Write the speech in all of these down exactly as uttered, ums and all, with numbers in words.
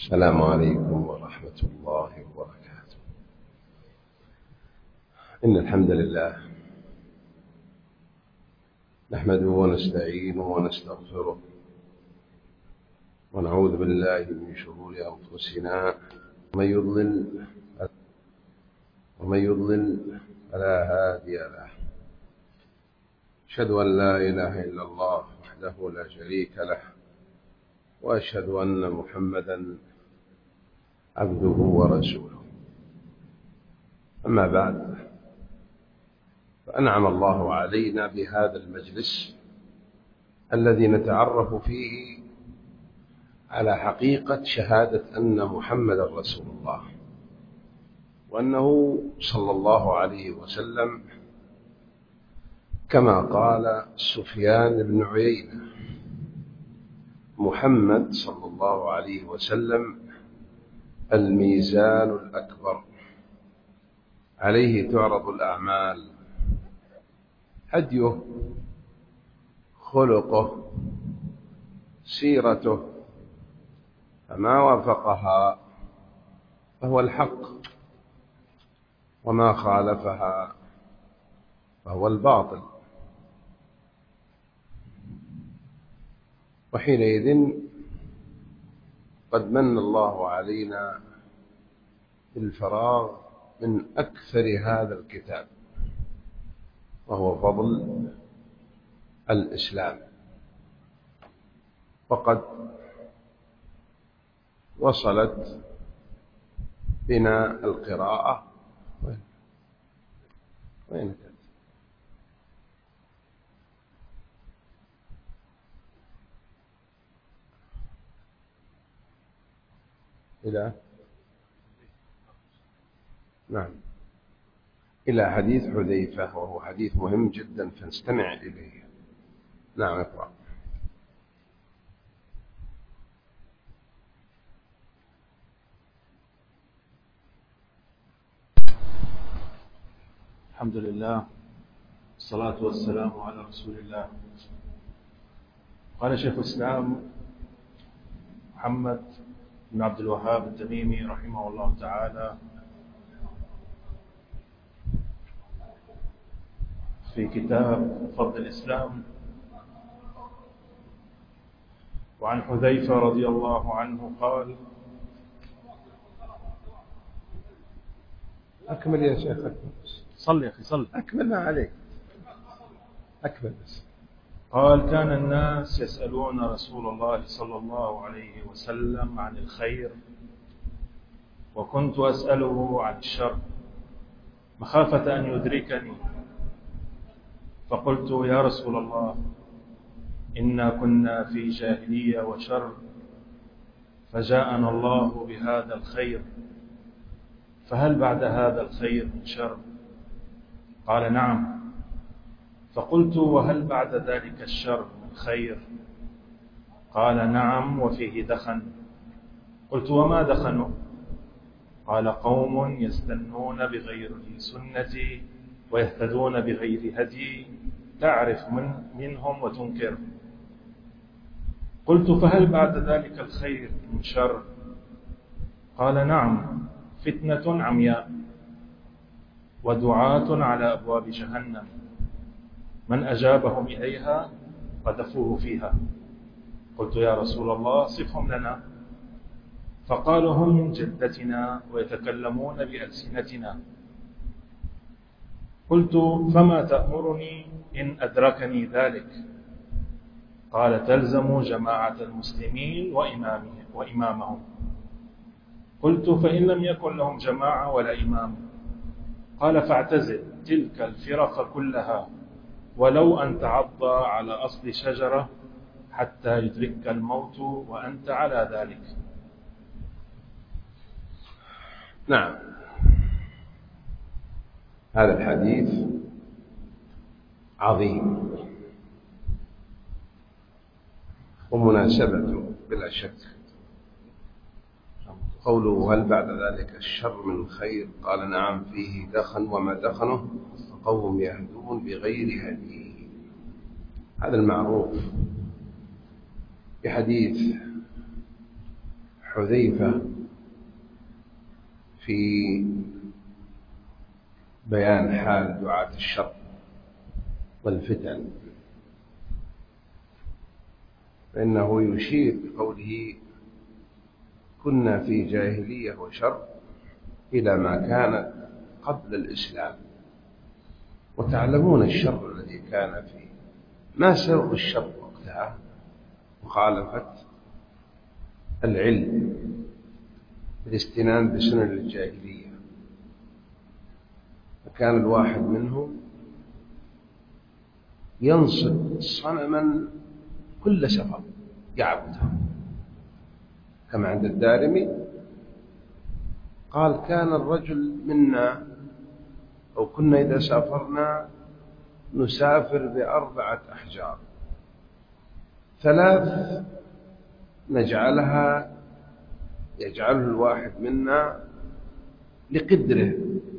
السلام عليكم ورحمة الله وبركاته. إن الحمد لله نحمده ونستعينه ونستغفره ونعوذ بالله من شرور أنفسنا ومن يضلل ومن يضلل فلا هادي له. أشهد أن لا إله إلا الله وحده لا شريك له، وأشهد أن محمدا عبده ورسوله. أما بعد، فأنعم الله علينا بهذا المجلس الذي نتعرف فيه على حقيقة شهادة أن محمدا رسول الله، وأنه صلى الله عليه وسلم كما قال سفيان بن عيينة: محمد صلى الله عليه وسلم الميزان الأكبر، عليه تعرض الأعمال، هديه، خلقه، سيرته، فما وافقها فهو الحق، وما خالفها فهو الباطل. وحينئذ قد من الله علينا بالفراغ من أكثر هذا الكتاب، وهو فضل الإسلام. وقد وصلت بنا القراءة وين وين كانت؟ إلى نعم إلى حديث حذيفة، وهو حديث مهم جدا فنستمع إليه. نعم اقرأ. الحمد لله والصلاة والسلام على رسول الله. قال شيخ الإسلام محمد بن عبد الوهاب التميمي رحمه الله تعالى في كتاب فضل الإسلام: وعن حذيفة رضي الله عنه قال. أكمل يا شيخ، أكمل. صل يا أخي صل. أكمل ما عليك، أكمل بس. قال: كان الناس يسألون رسول الله صلى الله عليه وسلم عن الخير، وكنت أسأله عن الشر مخافة أن يدركني، فقلت: يا رسول الله، إنا كنا في جاهلية وشر، فجاءنا الله بهذا الخير، فهل بعد هذا الخير من شر؟ قال: نعم. فقلت: وهل بعد ذلك الشر من خير؟ قال: نعم، وفيه دخن. قلت: وما دخنه؟ قال: قوم يستنون بغير سنتي ويهتدون بغير هدي، تعرف من منهم وتنكر. قلت: فهل بعد ذلك الخير من شر؟ قال: نعم، فتنة عمياء ودعاة على أبواب جهنم، من أجابهم إليها قذفوه فيها. قلت: يا رسول الله، صفهم لنا. فقالوا: هم من جلدتنا ويتكلمون بألسنتنا. قلت: فما تأمرني إن أدركني ذلك؟ قال: تلزم جماعة المسلمين وإمامهم. قلت: فإن لم يكن لهم جماعة ولا إمام؟ قال: فاعتزل تلك الفرق كلها، ولو أن تعض على أصل شجرة حتى يدركك الموت وأنت على ذلك. نعم، هذا الحديث عظيم، ومناسبته بلا شك قوله: هل بعد ذلك الشر من خير؟ قال: نعم، فيه دخن، وما دخنه؟ قوم يهدون بغير هدي. هذا المعروف بحديث حذيفة في بيان حال دعاة الشر والفتن، فإنه يشير بقوله كنا في جاهلية وشر إلى ما كان قبل الإسلام، وتعلمون الشر الذي كان فيه. ما سبب الشر وقتها؟ مخالفة العلم بالاستنان بسنن الجاهلية، فكان الواحد منهم ينصب صنما كل سفر يعبده، كما عند الدارمي قال كان الرجل منا أو كنا إذا سافرنا نسافر بأربعة أحجار، ثلاث نجعلها يجعله الواحد منا لقدره،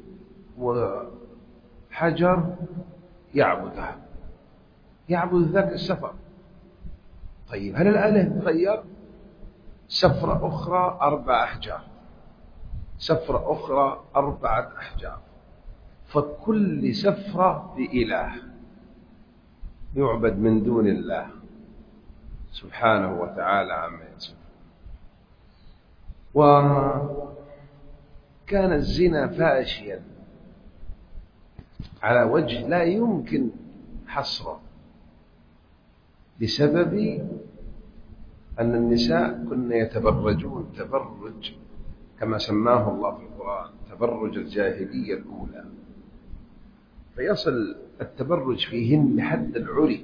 وحجر يعبده يعبد ذاك السفر. طيب هل الآلة تغير؟ سفرة أخرى أربع أحجار، سفرة أخرى أربعة أحجار، فكل سفرة بإله يعبد من دون الله سبحانه وتعالى عما يصفون. وكان الزنا فاشيا على وجه لا يمكن حصره، بسبب أن النساء كن يتبرجون تبرج كما سماه الله في القرآن تبرج الجاهلية الأولى، فيصل التبرج فيهن لحد العري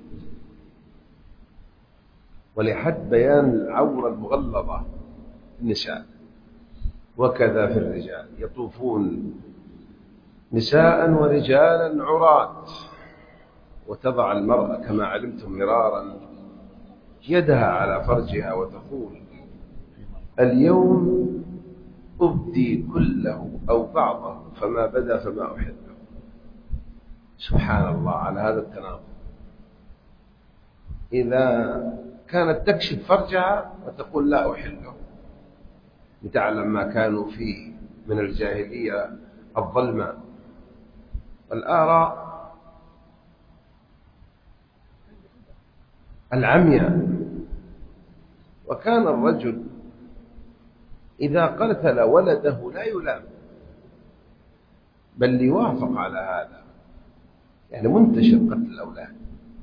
ولحد بيان العورة المغلظة النساء. وكذا في الرجال يطوفون نساء ورجالا عراة، وتضع المرأة كما علمتم مرارا يدها على فرجها وتقول اليوم أبدي كله أو بعضه فما بدا فما أحبه. سبحان الله على هذا التناقض. إذا كانت تكشف فرجها وتقول لا أحله لتعلم ما كانوا فيه من الجاهلية الظلمة والآراء العمياء. وكان الرجل إذا قتل ولده لا يلام، بل يوافق على هذا، يعني منتشر قتل الأولاد.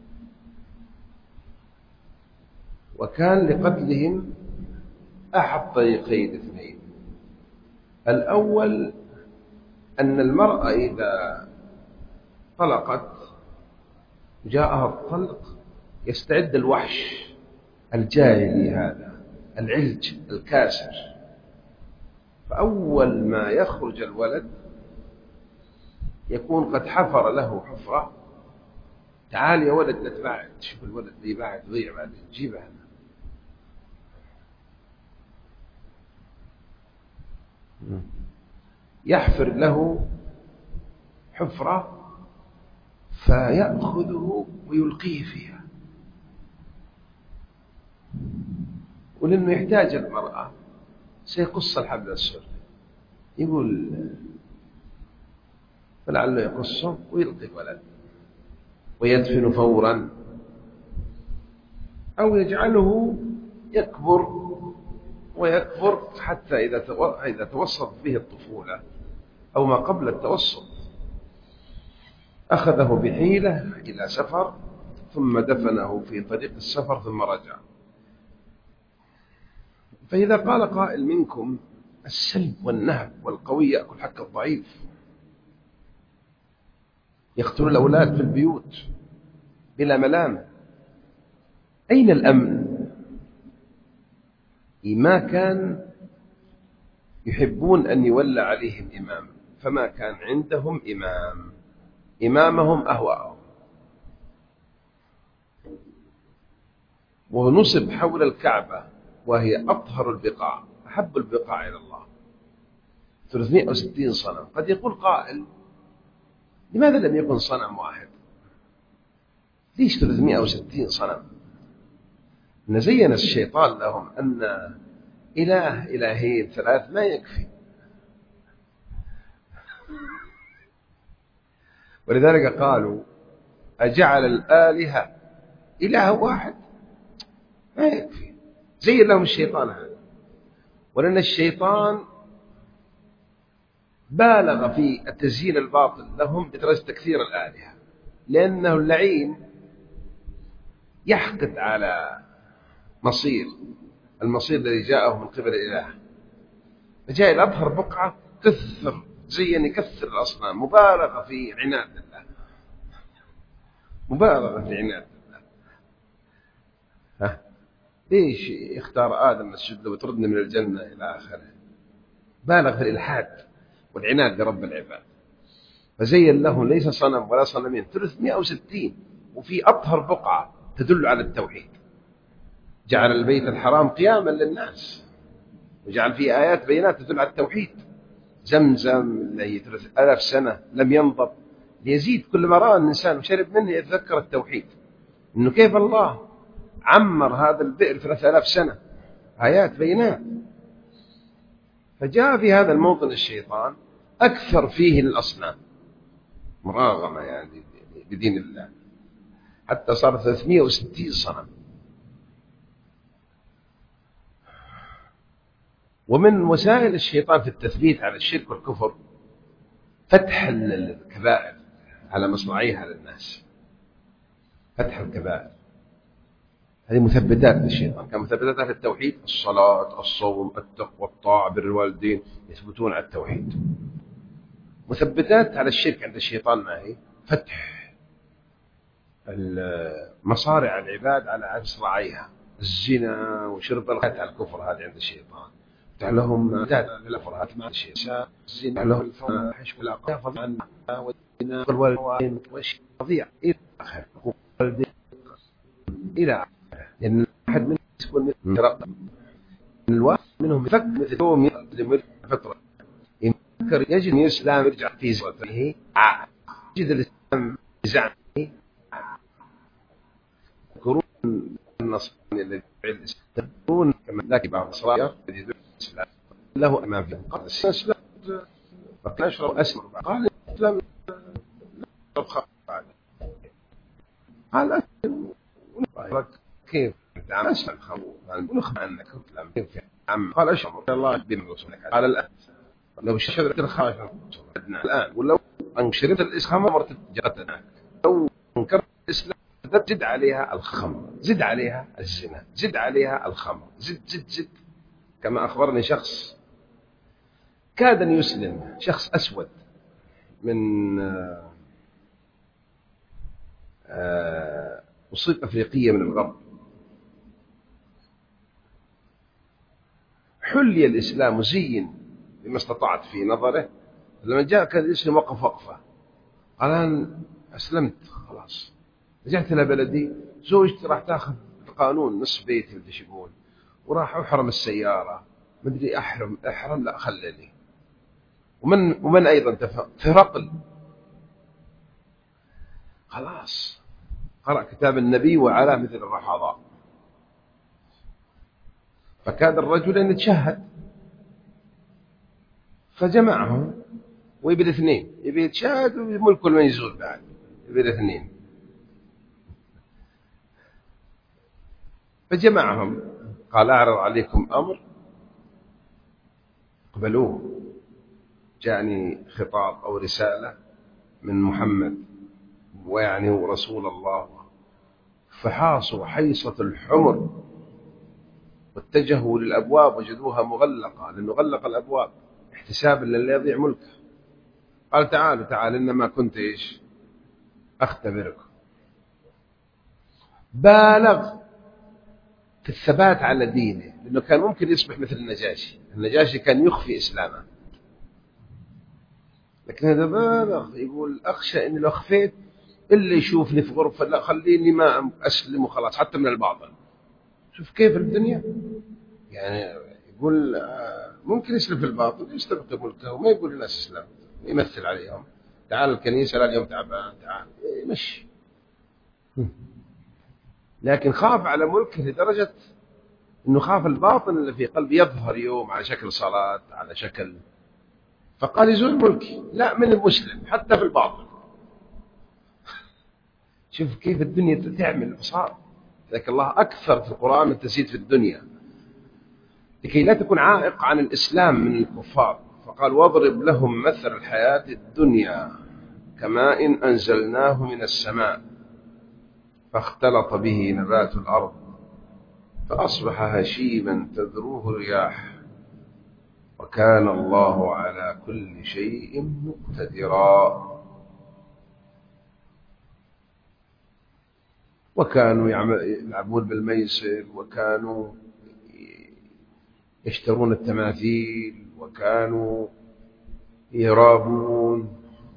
وكان لقتلهم أحد طريقين اثنين: الأول أن المرأة إذا طلقت جاءها الطلق يستعد الوحش الجاهلي هذا العلج الكاسر، فأول ما يخرج الولد يكون قد حفر له حفرة. تعال يا ولد لا تبعد، شوف الولد اللي بعد ضيع بعد جيبه هنا. يحفر له حفرة فيأخذه ويلقيه فيها، ولأنه يحتاج المرأة سيقص الحبل السري، يقول فلعله يقصه ويلقي الولد ويدفن فورا، أو يجعله يكبر ويكبر حتى إذا توسط به الطفولة أو ما قبل التوسط أخذه بحيلة إلى سفر ثم دفنه في طريق السفر ثم رجع. فإذا قال قائل منكم السلب والنهب والقوي يأكل حق الضعيف، يقتل الأولاد في البيوت بلا ملامة، أين الأمن؟ ما كان يحبون أن يولى عليهم إمام، فما كان عندهم إمام، إمامهم أهواءهم. ونصب حول الكعبة وهي أطهر البقاع أحب البقاع إلى الله ثلاثمائة وستين صنم. قد يقول قائل لماذا لم يكن صنم واحد؟ ليش ثلاثمائة وستين صنم؟ نزين الشيطان لهم أن إله إلهين ثلاث ما يكفي. ولذلك قالوا أجعل الآلهة إله واحد ما يكفي، زين لهم الشيطان هذا. ولأن الشيطان بالغ في التزيين الباطل لهم بدرجة تكثير الآلهة، لأنه اللعين يحقد على مصير المصير الذي جاءه من قبل الإله، فجاء إلى أظهر بقعة كثر زي أن يكثر الأصنام، مبالغة في عناد الله، مبالغة في عناد الله. ها ليش يختار آدم مسجد له وتردنا من الجنة إلى آخره؟ بالغ في الإلحاد والعناد لرب العباد. فزين له ليس صنم ولا صنمين، ثلاثمائة وستين، وفي أطهر بقعة تدل على التوحيد. جعل البيت الحرام قياما للناس، وجعل فيه آيات بينات تدل على التوحيد. زمزم الذي ثلاث آلاف سنة لم ينضب، ليزيد كل ما رأى الإنسان وشرب منه يتذكر التوحيد، إنه كيف الله عمر هذا البئر ثلاث آلاف سنة، آيات بينات. فجاء في هذا الموطن الشيطان أكثر فيه الأصنام مراغمة يعني بدين الله، حتى صار ثلاثمائة وستين صنم. ومن وسائل الشيطان في التثبيت على الشرك والكفر فتح الكبائر على مصراعيها للناس، فتح الكبائر هذه مثبتات للشيطان. كان مثبتاتها في التوحيد: الصلاة، الصوم، التقوى، الطاعة، بر الوالدين، يثبتون على التوحيد. مثبتات على الشرك عند الشيطان ما هي؟ فتح مصارع العباد على مصراعيها، الزنا وشرب الخمر على الكفر، هذه عند الشيطان. فتح لهم ذات الأفراد مع الشيطان، الزنا لهم الفواحش والأقاف عن والزنا والوالدين والشيء فظيع إلى آخره، إلى آخره. لأن الواحد منهم يكون مثل الواحد منهم يفكر مثل يوم يقدم فترة يفكر يجد الإسلام يرجع في زوجته، يجد الإسلام يزعم يذكرون النصراني الذي يدعي الإسلام، يذكرون كما ذاك بعض الصلاة الذي يدعي الإسلام له أمام فيه. قال الإسلام فقال أشرب أسمر، قال الإسلام لا خاف قال كيف تعمل أسلم خمو ونخ عنك كيف عم قال أشرب الله بين رسولك. قال الآن لو شربت الخمر الآن، ولو أن شربت الإسلام مرت جرتنا، لو انكرت الإسلام زد عليها الخمر، زد عليها الزنا، زد عليها الخمر، زد زد زد. كما أخبرني شخص كاد أن يسلم، شخص أسود من أصيب أفريقية من الغرب، حلي الإسلام وزين بما استطعت في نظره. لما جاء كان يسلم وقف وقفة، قال أنا أسلمت خلاص، رجعت إلى بلدي، زوجتي راح تأخذ القانون نصف بيتي بدي يقول، وراح أحرم السيارة، مدري أحرم أحرم لا خلني. ومن ومن أيضا ترقل، خلاص قرأ كتاب النبي وعلى مثل الرحضاء، فكاد الرجل أن يتشهد، فجمعهم ويبي الاثنين، يبي يتشهد وملك من يزول بعد، يبي الاثنين. فجمعهم قال أعرض عليكم أمر قبلوه، جاءني خطاب أو رسالة من محمد ويعني هو رسول الله. فحاصوا حيصة الحمر واتجهوا للأبواب وجدوها مغلقة، لأنه غلق الأبواب احتسابا للي يضيع ملكه. قال تعالوا تعالوا إنما كنت إيش أختبركم. بالغ في الثبات على دينه، لأنه كان ممكن يصبح مثل النجاشي. النجاشي كان يخفي إسلامه، لكن هذا بالغ يقول أخشى إني لو خفيت اللي يشوفني في غرفة، لا خليني ما أسلم وخلاص حتى من الباطل. شوف كيف الدنيا، يعني يقول ممكن يسلم في الباطل يستبقي ملكه وما يقول الناس إسلام، يمثل عليهم، تعال الكنيسة لا اليوم تعبان تعال مش. لكن خاف على ملكه لدرجة إنه خاف الباطن اللي في قلبه يظهر يوم على شكل صلاة، على شكل، فقال يزول ملكي. لا، من المسلم حتى في الباطن. شوف كيف الدنيا تعمل بصار. لك الله أكثر في القرآن من تزيد في الدنيا لكي لا تكون عائق عن الإسلام من الكفار. فقال واضرب لهم مثل الحياة الدنيا كماء إن أنزلناه من السماء فاختلط به نبات الأرض فأصبح هشيما تذروه الرياح وكان الله على كل شيء مقتدرا. وكانوا يلعبون بالميسر وكانوا يشترون التماثيل وكانوا يرابون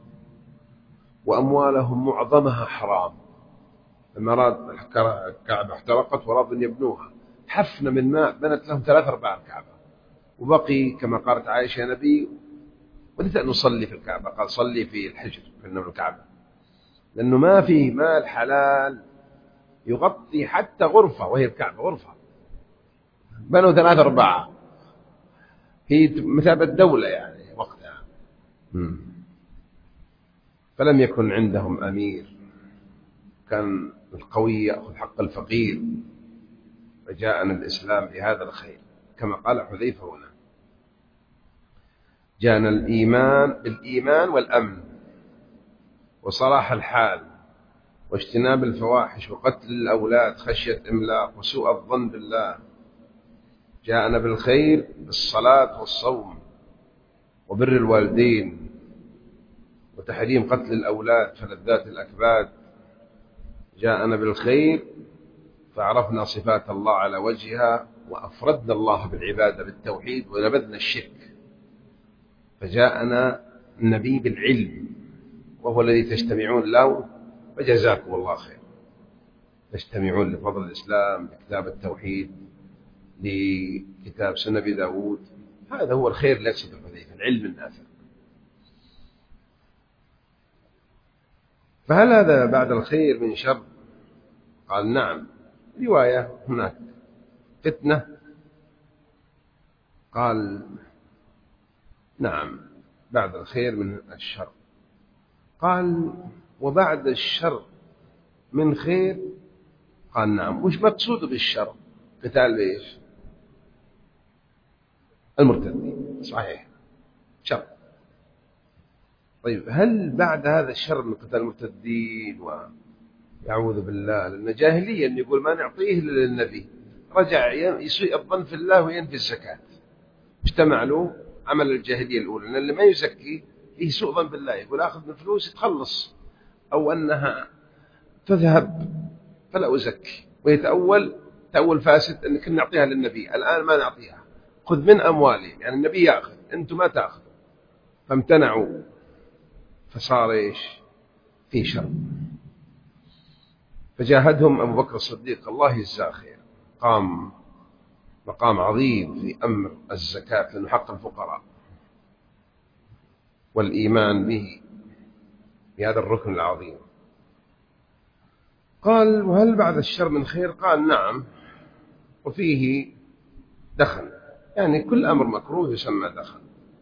وأموالهم معظمها حرام. لما أراد الكعبة احترقت ورادوا يبنوها، حفنة من ماء بنت لهم ثلاث أرباع الكعبة، وبقي كما قالت عائشة يا نبي وديت أن نصلي في الكعبة، قال صلي في الحجر في الكعبة، لأنه ما فيه مال حلال يغطي حتى غرفة وهي الكعبة غرفة، بنوا ثلاث أرباع، هي مثابة دولة يعني وقتها. فلم يكن عندهم أمير، كان القوي يأخذ حق الفقير، فجاءنا الإسلام بهذا الخير كما قال حذيفة هنا، جاءنا الإيمان بالإيمان والأمن وصلاح الحال واجتناب الفواحش وقتل الأولاد خشية إملاق وسوء الظن بالله، جاءنا بالخير بالصلاة والصوم وبر الوالدين وتحريم قتل الأولاد فلذات الأكباد، جاءنا بالخير فعرفنا صفات الله على وجهها وأفردنا الله بالعبادة بالتوحيد ونبذنا الشرك، فجاءنا النبي بالعلم وهو الذي تجتمعون له، فجزاكم الله خير، تجتمعون لفضل الإسلام لكتاب التوحيد لكتاب سنة أبي داود، هذا هو الخير الذي يقصد الحذيفة، العلم النافع. فهل هذا بعد الخير من شر؟ قال نعم. رواية هناك فتنة، قال نعم بعد الخير من الشر. قال وبعد الشر من خير؟ قال نعم. وش مقصود بالشر؟ قتال بإيش؟ المرتدين، صحيح شر. طيب هل بعد هذا الشر من قتال المرتدين ويعوذ بالله لأن جاهليا يقول ما نعطيه للنبي، رجع يسيء الظن في الله وينفي الزكاة، اجتمع له عمل الجاهلية الأولى، لأن اللي ما يزكي فيه سوء ظن بالله، يقول أخذ من فلوس تخلص أو أنها تذهب فلا أزكي، ويتأول تأول فاسد أن كنا نعطيها للنبي، الآن ما نعطيها، خذ من أموالهم، يعني النبي يأخذ أنتم ما تأخذوا، فامتنعوا، فصار إيش في شر. فجاهدهم أبو بكر الصديق الله يجزاه خير، قام مقام عظيم في أمر الزكاة لأنه حق الفقراء والإيمان به بهذا الركن العظيم. قال وهل بعد الشر من خير؟ قال نعم، وفيه دخن، يعني كل أمر مكروه يسمى دخن.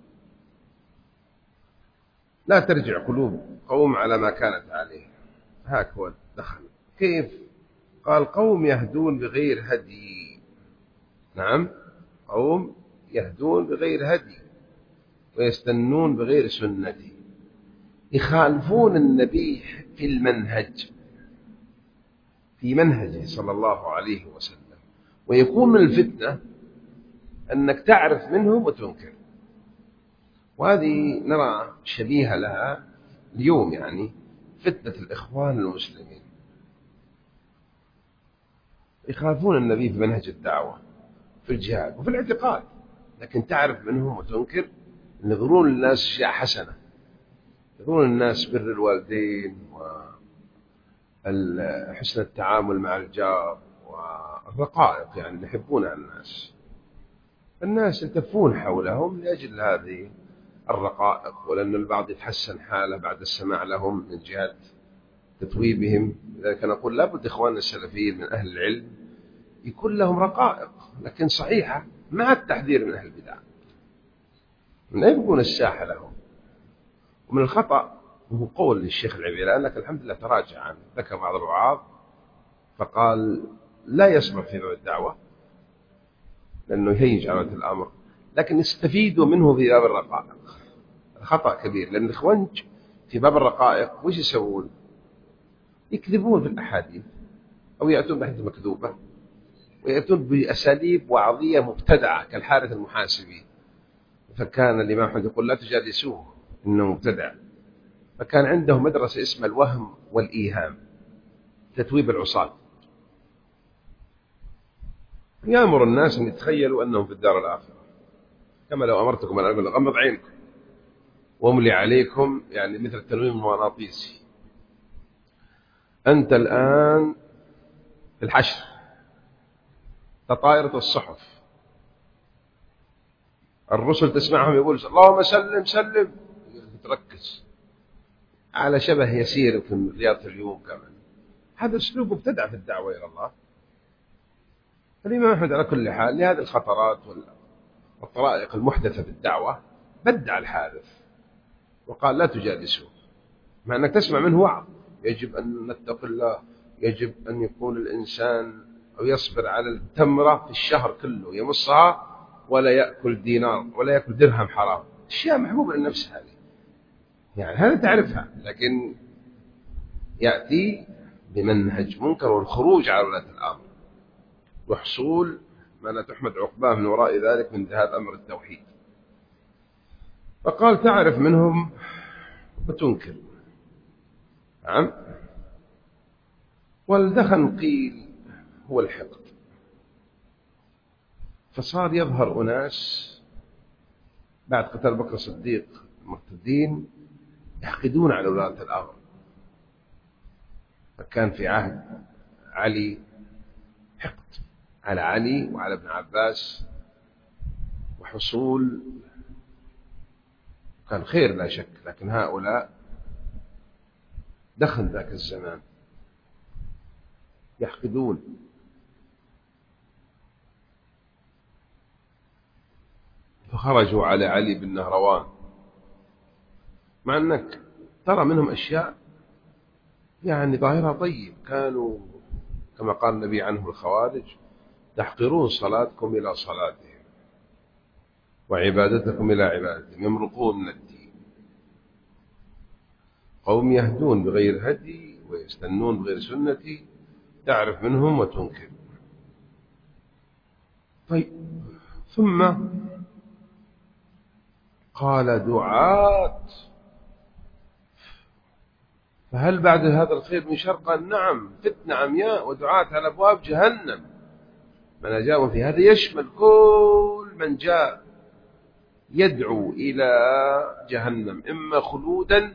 لا ترجع قلوب قوم على ما كانت عليه، هاك هو الدخن. كيف؟ قال قوم يهدون بغير هدي، نعم قوم يهدون بغير هدي ويستنون بغير سنتي، يخالفون النبي في المنهج، في منهجه صلى الله عليه وسلم، ويكون من الفتنة أنك تعرف منهم وتنكر، وهذه نرى شبيهة لها اليوم، يعني فتنة الإخوان المسلمين، يخالفون النبي في منهج الدعوة في الجهاد وفي الاعتقاد، لكن تعرف منهم وتنكر، ينظرون الناس أشياء حسنة، ينظرون الناس بر الوالدين وحسن التعامل مع الجار والرقائق، يعني يحبون الناس، الناس يلتفون حولهم لأجل هذه الرقائق، ولأن البعض يتحسن حاله بعد السماع لهم من جهة تتويبهم. لذلك نقول لابد إخواننا السلفيين من أهل العلم يكون لهم رقائق لكن صحيحة مع التحذير من أهل البدع، لا يبقون الساحة لهم. ومن الخطأ وهو قول للشيخ العبيلان، لكن الحمد لله تراجع عنه، ذكر بعض الوعاظ فقال لا يصبر في باب الدعوة لأنه يهيج على الأمر، لكن يستفيدوا منه في باب الرقائق. خطأ كبير، لأن الإخوانج في باب الرقائق وش يسوون؟ يكذبون في الأحاديث أو يأتون بحديث مكذوبة ويأتون بأساليب وعظية مبتدعة كالحارث المحاسبي، فكان الإمام أحمد يقول لا تجالسوه إنه مبتدع. فكان عنده مدرسة اسمها الوهم والإيهام، تتويب العصاة، يأمر الناس أن يتخيلوا أنهم في الدار الآخرة، كما لو أمرتكم أن أقول غمض عينكم واملي عليكم، يعني مثل التنويم المغناطيسي. أنت الآن في الحشر تطايرة الصحف، الرسل تسمعهم يقول اللهم سلم سلم، تركز على شبه يسير في رياض اليوم كمان. هذا أسلوب مبتدع في الدعوة إلى الله. الإمام أحمد على كل حال لهذه الخطرات والطرائق المحدثة في الدعوة بدع الحادث وقال لا تجالسوه، مع أنك تسمع منه وعظ يجب أن نتقي الله، يجب أن يكون الإنسان أو يصبر على التمرة في الشهر كله يمصها ولا يأكل دينار ولا يأكل درهم حرام، أشياء محبوبة للنفس هذه، يعني هذا تعرفها، لكن يأتي بمنهج منكر والخروج على ولاة الأمر وحصول ما لا تحمد عقباه من وراء ذلك من ذهاب أمر التوحيد. فقال تعرف منهم وتنكر. نعم. والدخن قيل هو الحقد، فصار يظهر أناس بعد قتال بكر الصديق المرتدين يحقدون على ولاة الأمر. فكان في عهد علي حقد على علي وعلى ابن عباس وحصول، كان خير لا شك، لكن هؤلاء دخل ذاك الزمان يحقدون. فخرجوا على علي بن نهروان، مع أنك ترى منهم أشياء يعني ظاهرها طيب، كانوا كما قال النبي عنه الخوارج تحقرون صلاتكم إلى صلاتهم وعبادتكم إلى عبادتهم، يمرقون من الدين، قوم يهدون بغير هدي ويستنون بغير سنتي، تعرف منهم وتنكر. طيب ثم قال دعاة، فهل بعد هذا الخير من شر؟ قال نعم، فتنة عمياء ودعاة على أبواب جهنم، من أجاب في هذا يشمل كل من جاء يدعو إلى جهنم، إما خلودا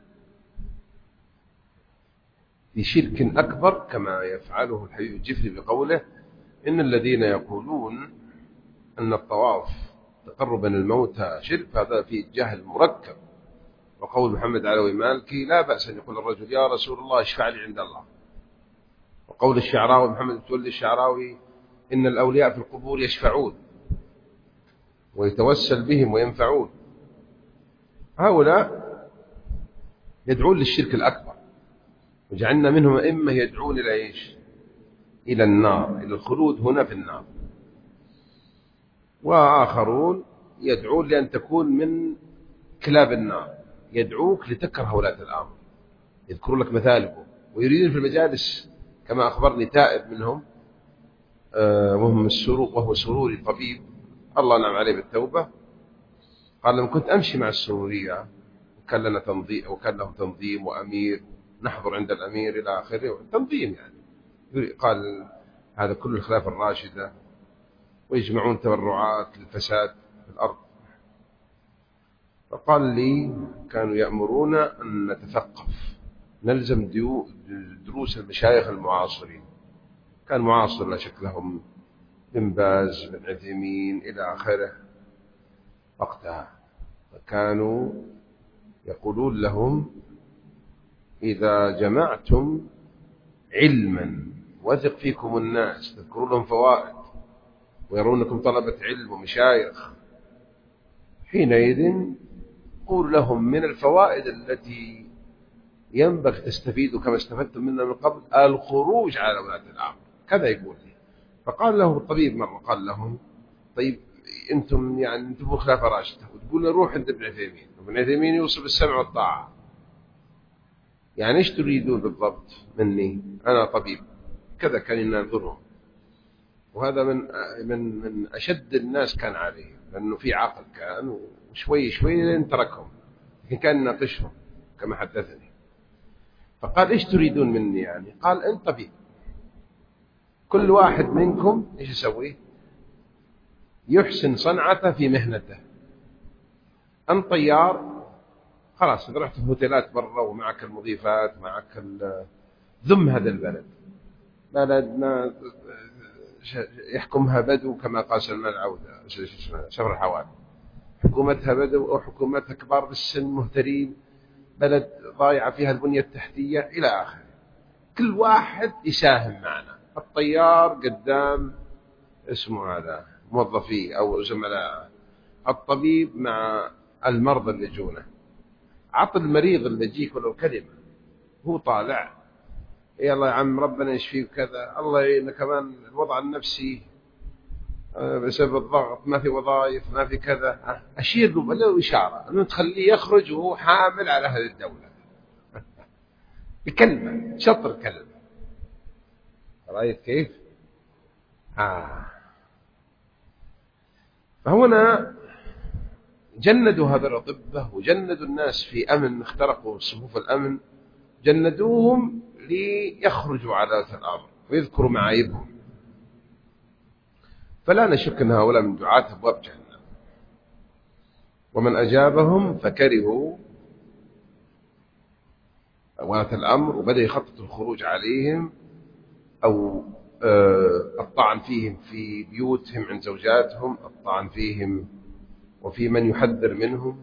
في شرك أكبر كما يفعله الحبيب الجفري بقوله إن الذين يقولون أن الطواف تقربا الموتى شرك، هذا فيه جهل مركب. وقول محمد علوي مالكي لا بأس أن يقول الرجل يا رسول الله اشفع لي عند الله. وقول الشعراوي محمد تولي الشعراوي إن الأولياء في القبور يشفعون ويتوسل بهم وينفعون. هؤلاء يدعون للشرك الأكبر، وجعلنا منهم أئمة يدعون إلى إيش؟ إلى النار، إلى الخلود هنا في النار. وآخرون يدعون لأن تكون من كلاب النار، يدعوك لتكره ولاة الأمر، يذكرون لك مثالهم ويريدون في المجالس كما أخبرني تائب منهم وهم السرور، وهو سروري طبيب الله نعم عليه بالتوبة، قال لما كنت أمشي مع السرورية وكان لنا تنظيم وكان لهم تنظيم وأمير نحضر عند الأمير إلى آخره، تنظيم يعني، قال هذا كل الخلافة الراشدة ويجمعون تبرعات للفساد في الأرض. فقال لي كانوا يأمرون أن نتثقف نلزم دروس المشايخ المعاصرين، كان معاصر لا شك لهم بن باز بن عثيمين إلى آخره وقتها، فكانوا يقولون لهم إذا جمعتم علما وثق فيكم الناس، تذكروا لهم فوائد ويرونكم طلبة علم ومشايخ، حينئذ قول لهم من الفوائد التي ينبغي تستفيدوا كما استفدتم منها من قبل الخروج على ولاة الأمر. كذا يقول لي. فقال له الطبيب مرة، قال لهم طيب أنتم يعني أنتم خلافة راشدة وتقول نروح عند ابن عثيمين، وابن عثيمين يوصف السمع والطاعة، يعني إيش تريدون بالضبط مني؟ أنا طبيب. كذا كان ينظرهم، وهذا من من من أشد الناس كان عليه، لأنه في عقل كان، وشوي شوي لين تركهم، لكن كان يناقشهم كما حدثني. فقال إيش تريدون مني يعني؟ قال أنت طبيب، كل واحد منكم إيش يسوي؟ يحسن صنعته في مهنته. أنت طيار، خلاص إذا رحت في هوتيلات برا ومعك المضيفات معك ذم هذا البلد، بلد ما يحكمها بدو كما قال سلمان العودة شفر الحوالي، حكومتها بدو أو حكومتها كبار بالسن مهترين، بلد ضايعة فيها البنية التحتية إلى آخره. كل واحد يساهم معنا، الطيار قدام اسمه هذا موظفيه أو زملاء، الطبيب مع المرضى اللي يجونه، عط المريض اللي يجيك ولو كلمة هو طالع يلا يا عم ربنا يشفيك كذا، الله يعينك، كمان الوضع النفسي بسبب الضغط ما في وظائف ما في كذا، أشير له بلو إشارة أنه تخليه يخرج وهو حامل على هذه الدولة بكلمة، شطر كلمة. رأيت كيف؟ آه. فهنا جندوا هذا الأطباء وجندوا الناس في أمن، اخترقوا صفوف الأمن، جندوهم ليخرجوا على الأمر ويذكروا معايبهم. فلا نشك أن هؤلاء من دعاة أبواب جهنم، ومن أجابهم فكرهوا ولاة الأمر وبدأ يخطط الخروج عليهم أو الطعن فيهم في بيوتهم عند زوجاتهم، الطعن فيهم وفي من يحذر منهم،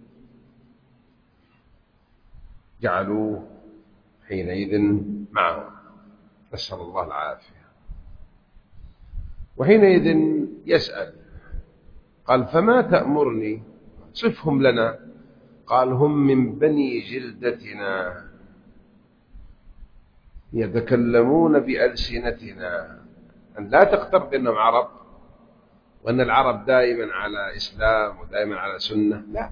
جعلوه حينئذ معهم، نسأل الله العافية. وحينئذ يسأل، قال فما تأمرني؟ صفهم لنا. قال هم من بني جلدتنا يتكلمون بألسنتنا، أن لا تغتر بأنهم عرب وأن العرب دائما على إسلام ودائما على سنة، لا،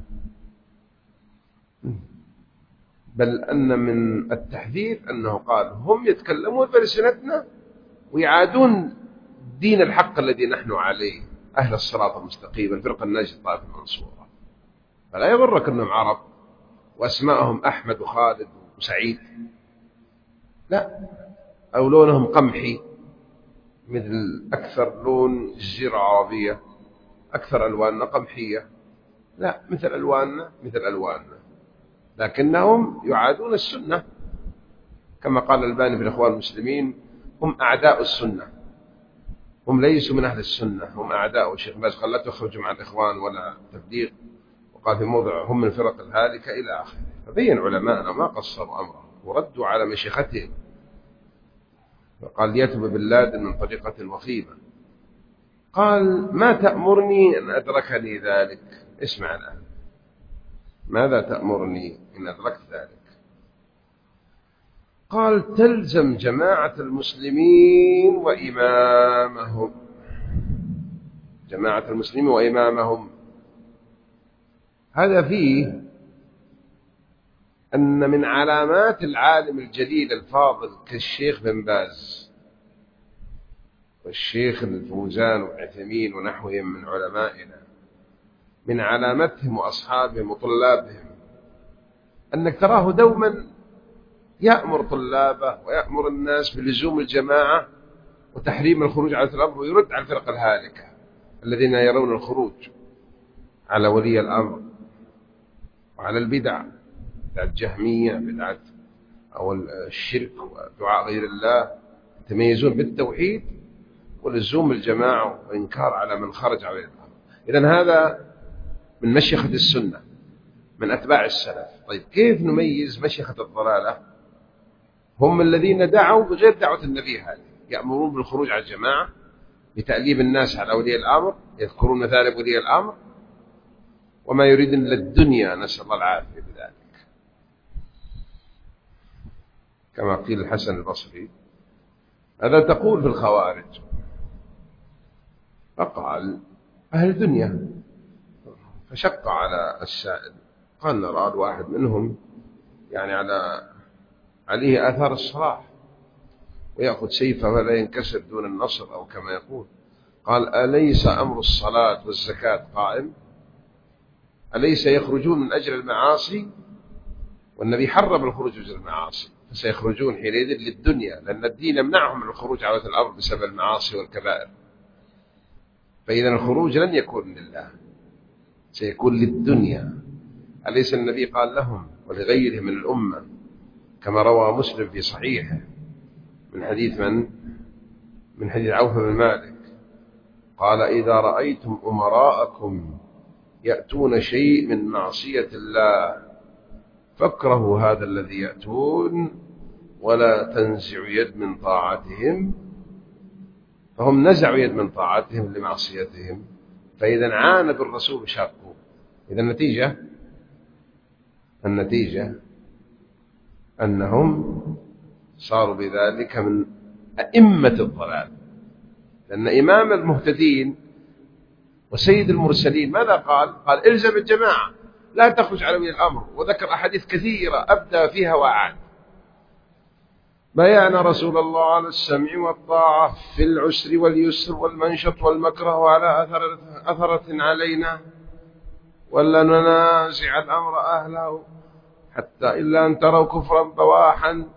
بل أن من التحذير أنه قال هم يتكلمون بألسنتنا ويعادون دين الحق الذي نحن عليه، أهل الصراط المستقيم، الفرقة الناجية الطائفة المنصورة. فلا يغرك أنهم عرب وأسماءهم أحمد وخالد وسعيد، لا، أو لونهم قمحي مثل أكثر لون الجزيرة العربية، أكثر ألواننا قمحية، لا، مثل ألواننا مثل ألواننا، لكنهم يعادون السنة كما قال الباني في الإخوان المسلمين، هم أعداء السنة، هم ليسوا من أهل السنة، هم أعداء. الشيخ باز قال لا تخرجوا مع الإخوان ولا تبليغ، وقال في موضع هم من الفرق الهالكة إلى آخره. فبين علماءنا ما قصروا أمره وردوا على مشيختهم، وقال ليتب باللاد من طريقة وخيمة. قال ما تأمرني أن أدركني ذلك؟ اسمع الآن، ماذا تأمرني إن أدركت ذلك؟ قال تلزم جماعة المسلمين وإمامهم، جماعة المسلمين وإمامهم. هذا فيه أن من علامات العالم الجليل الفاضل كالشيخ بن باز والشيخ الفوزان وعثيمين ونحوهم من علمائنا، من علامتهم وأصحابهم وطلابهم، أنك تراه دوما يأمر طلابه ويأمر الناس بلزوم الجماعة وتحريم الخروج على الأمر، ويرد على الفرق الهالكة الذين يرون الخروج على ولي الأمر وعلى البدع، بدعة الجهمية، بدعة أو الشرك ودعاء غير الله، يتميزون بالتوحيد ولزوم الجماعة وإنكار على من خرج على الأمر. إذن هذا من مشيخة السنة، من أتباع السلف. طيب كيف نميز مشيخة الضلالة؟ هم الذين دعوا بغير دعوة النبي هذه، يأمرون بالخروج على الجماعة، بتأليب الناس على ولي الأمر، يذكرون مثالب ولي الأمر، وما يريدون إلا الدنيا، نسأل الله العافية بذلك. كما قيل الحسن البصري: هذا تقول في الخوارج؟ فقال: أهل دنيا. فشق على السائل، قال: نرى الواحد منهم يعني على عليه آثار الصلاح، ويأخذ سيفه ولا ينكسر دون النصر، أو كما يقول. قال: أليس أمر الصلاة والزكاة قائم؟ أليس يخرجون من أجل المعاصي؟ والنبي حرم الخروج من أجل المعاصي، فسيخرجون حينئذ للدنيا، لأن الدين يمنعهم من الخروج على وجه الأرض بسبب المعاصي والكبائر. فإذا الخروج لن يكون لله، سيكون للدنيا. أليس النبي قال لهم ولغيره من الأمة كما روى مسلم في صحيحه من حديث من؟ من حديث عوف بن مالك، قال: إذا رأيتم أمراءكم يأتون شيء من معصية الله فاكرهوا هذا الذي يأتون ولا تنزعوا يد من طاعتهم. فهم نزعوا يد من طاعتهم لمعصيتهم، فإذا عاند الرسول شاقوا. إذا النتيجة النتيجة أنهم صاروا بذلك من أئمة الضلال، لأن إمام المهتدين وسيد المرسلين ماذا قال؟ قال: إلزم الجماعة، لا تخرج على ولي الأمر، وذكر أحاديث كثيرة أبدى فيها وأعاد. بايعنا رسول الله على السمع والطاعة في العسر واليسر والمنشط والمكره، وعلى أثرة, أثرة علينا، ولا ننازع الأمر أهله حتى إلا أن تروا كفرا بواحا.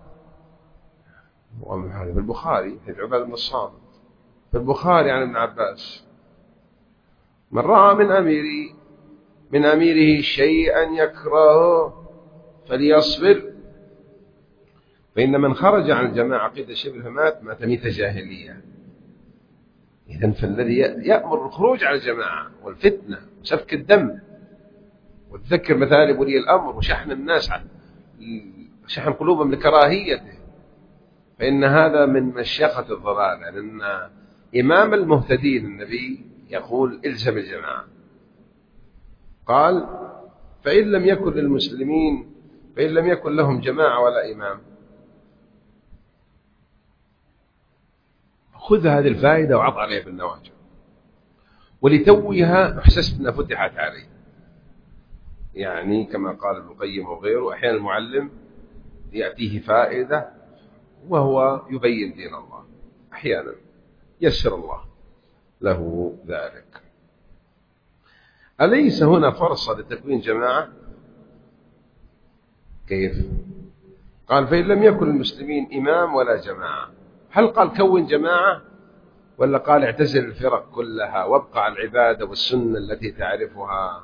وهذا في البخاري حديث عبادة بن الصامت في البخاري عن ابن عباس: من رأى من أميري من أميره شيئا يكرهه فليصبر، فإن من خرج عن الجماعة قيد شبه مات مات ميتة جاهلية. إذن فالذي يأمر الخروج على الجماعة والفتنة وسفك الدم وتذكر مثالب ولي الأمر وشحن الناس شحن قلوبهم لكراهيته، فإن هذا من مشيخة الضلال، لأن إمام المهتدين النبي يقول: إلزم الجماعة. قال: فإن لم يكن للمسلمين فإن لم يكن لهم جماعة ولا إمام. خذ هذه الفائدة وعط عليها بالنواجذ، ولتوها أحسست أنها فتحت علي. يعني كما قال ابن القيم وغيره، أحيانا المعلم يأتيه فائدة وهو يبين دين الله، أحيانا يسر الله له ذلك. أليس هنا فرصة لتكوين جماعة؟ كيف؟ قال: فإن لم يكن المسلمين إمام ولا جماعة. هل قال كون جماعة، ولا قال اعتزل الفرق كلها وابقى على العبادة والسنة التي تعرفها؟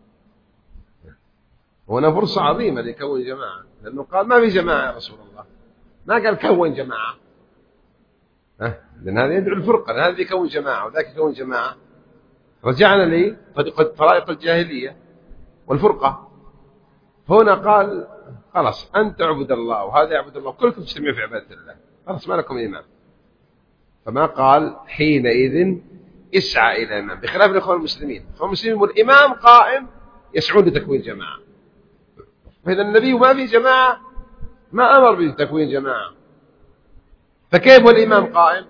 هنا فرصة عظيمة لكون جماعة، لأنه قال: ما في جماعة يا رسول الله، ما قال كون جماعة. ها؟ لأن هذا يدعو الفرقة، لأن هذا يكون جماعة وذاك يكون جماعة. رجعنا لي طرائق الجاهلية والفرقة. هنا قال: خلاص أنت عبد الله وهذا يعبد الله، كلكم تجتمعوا في عبادة الله، خلاص ما لكم إمام. فما قال حينئذ اسعى إلى إمام، بخلاف الإخوان المسلمين. الإخوان المسلمين والإمام قائم يسعون لتكوين جماعة، فإذا النبي ما في جماعة ما أمر بتكوين جماعة، فكيف والإمام قائم؟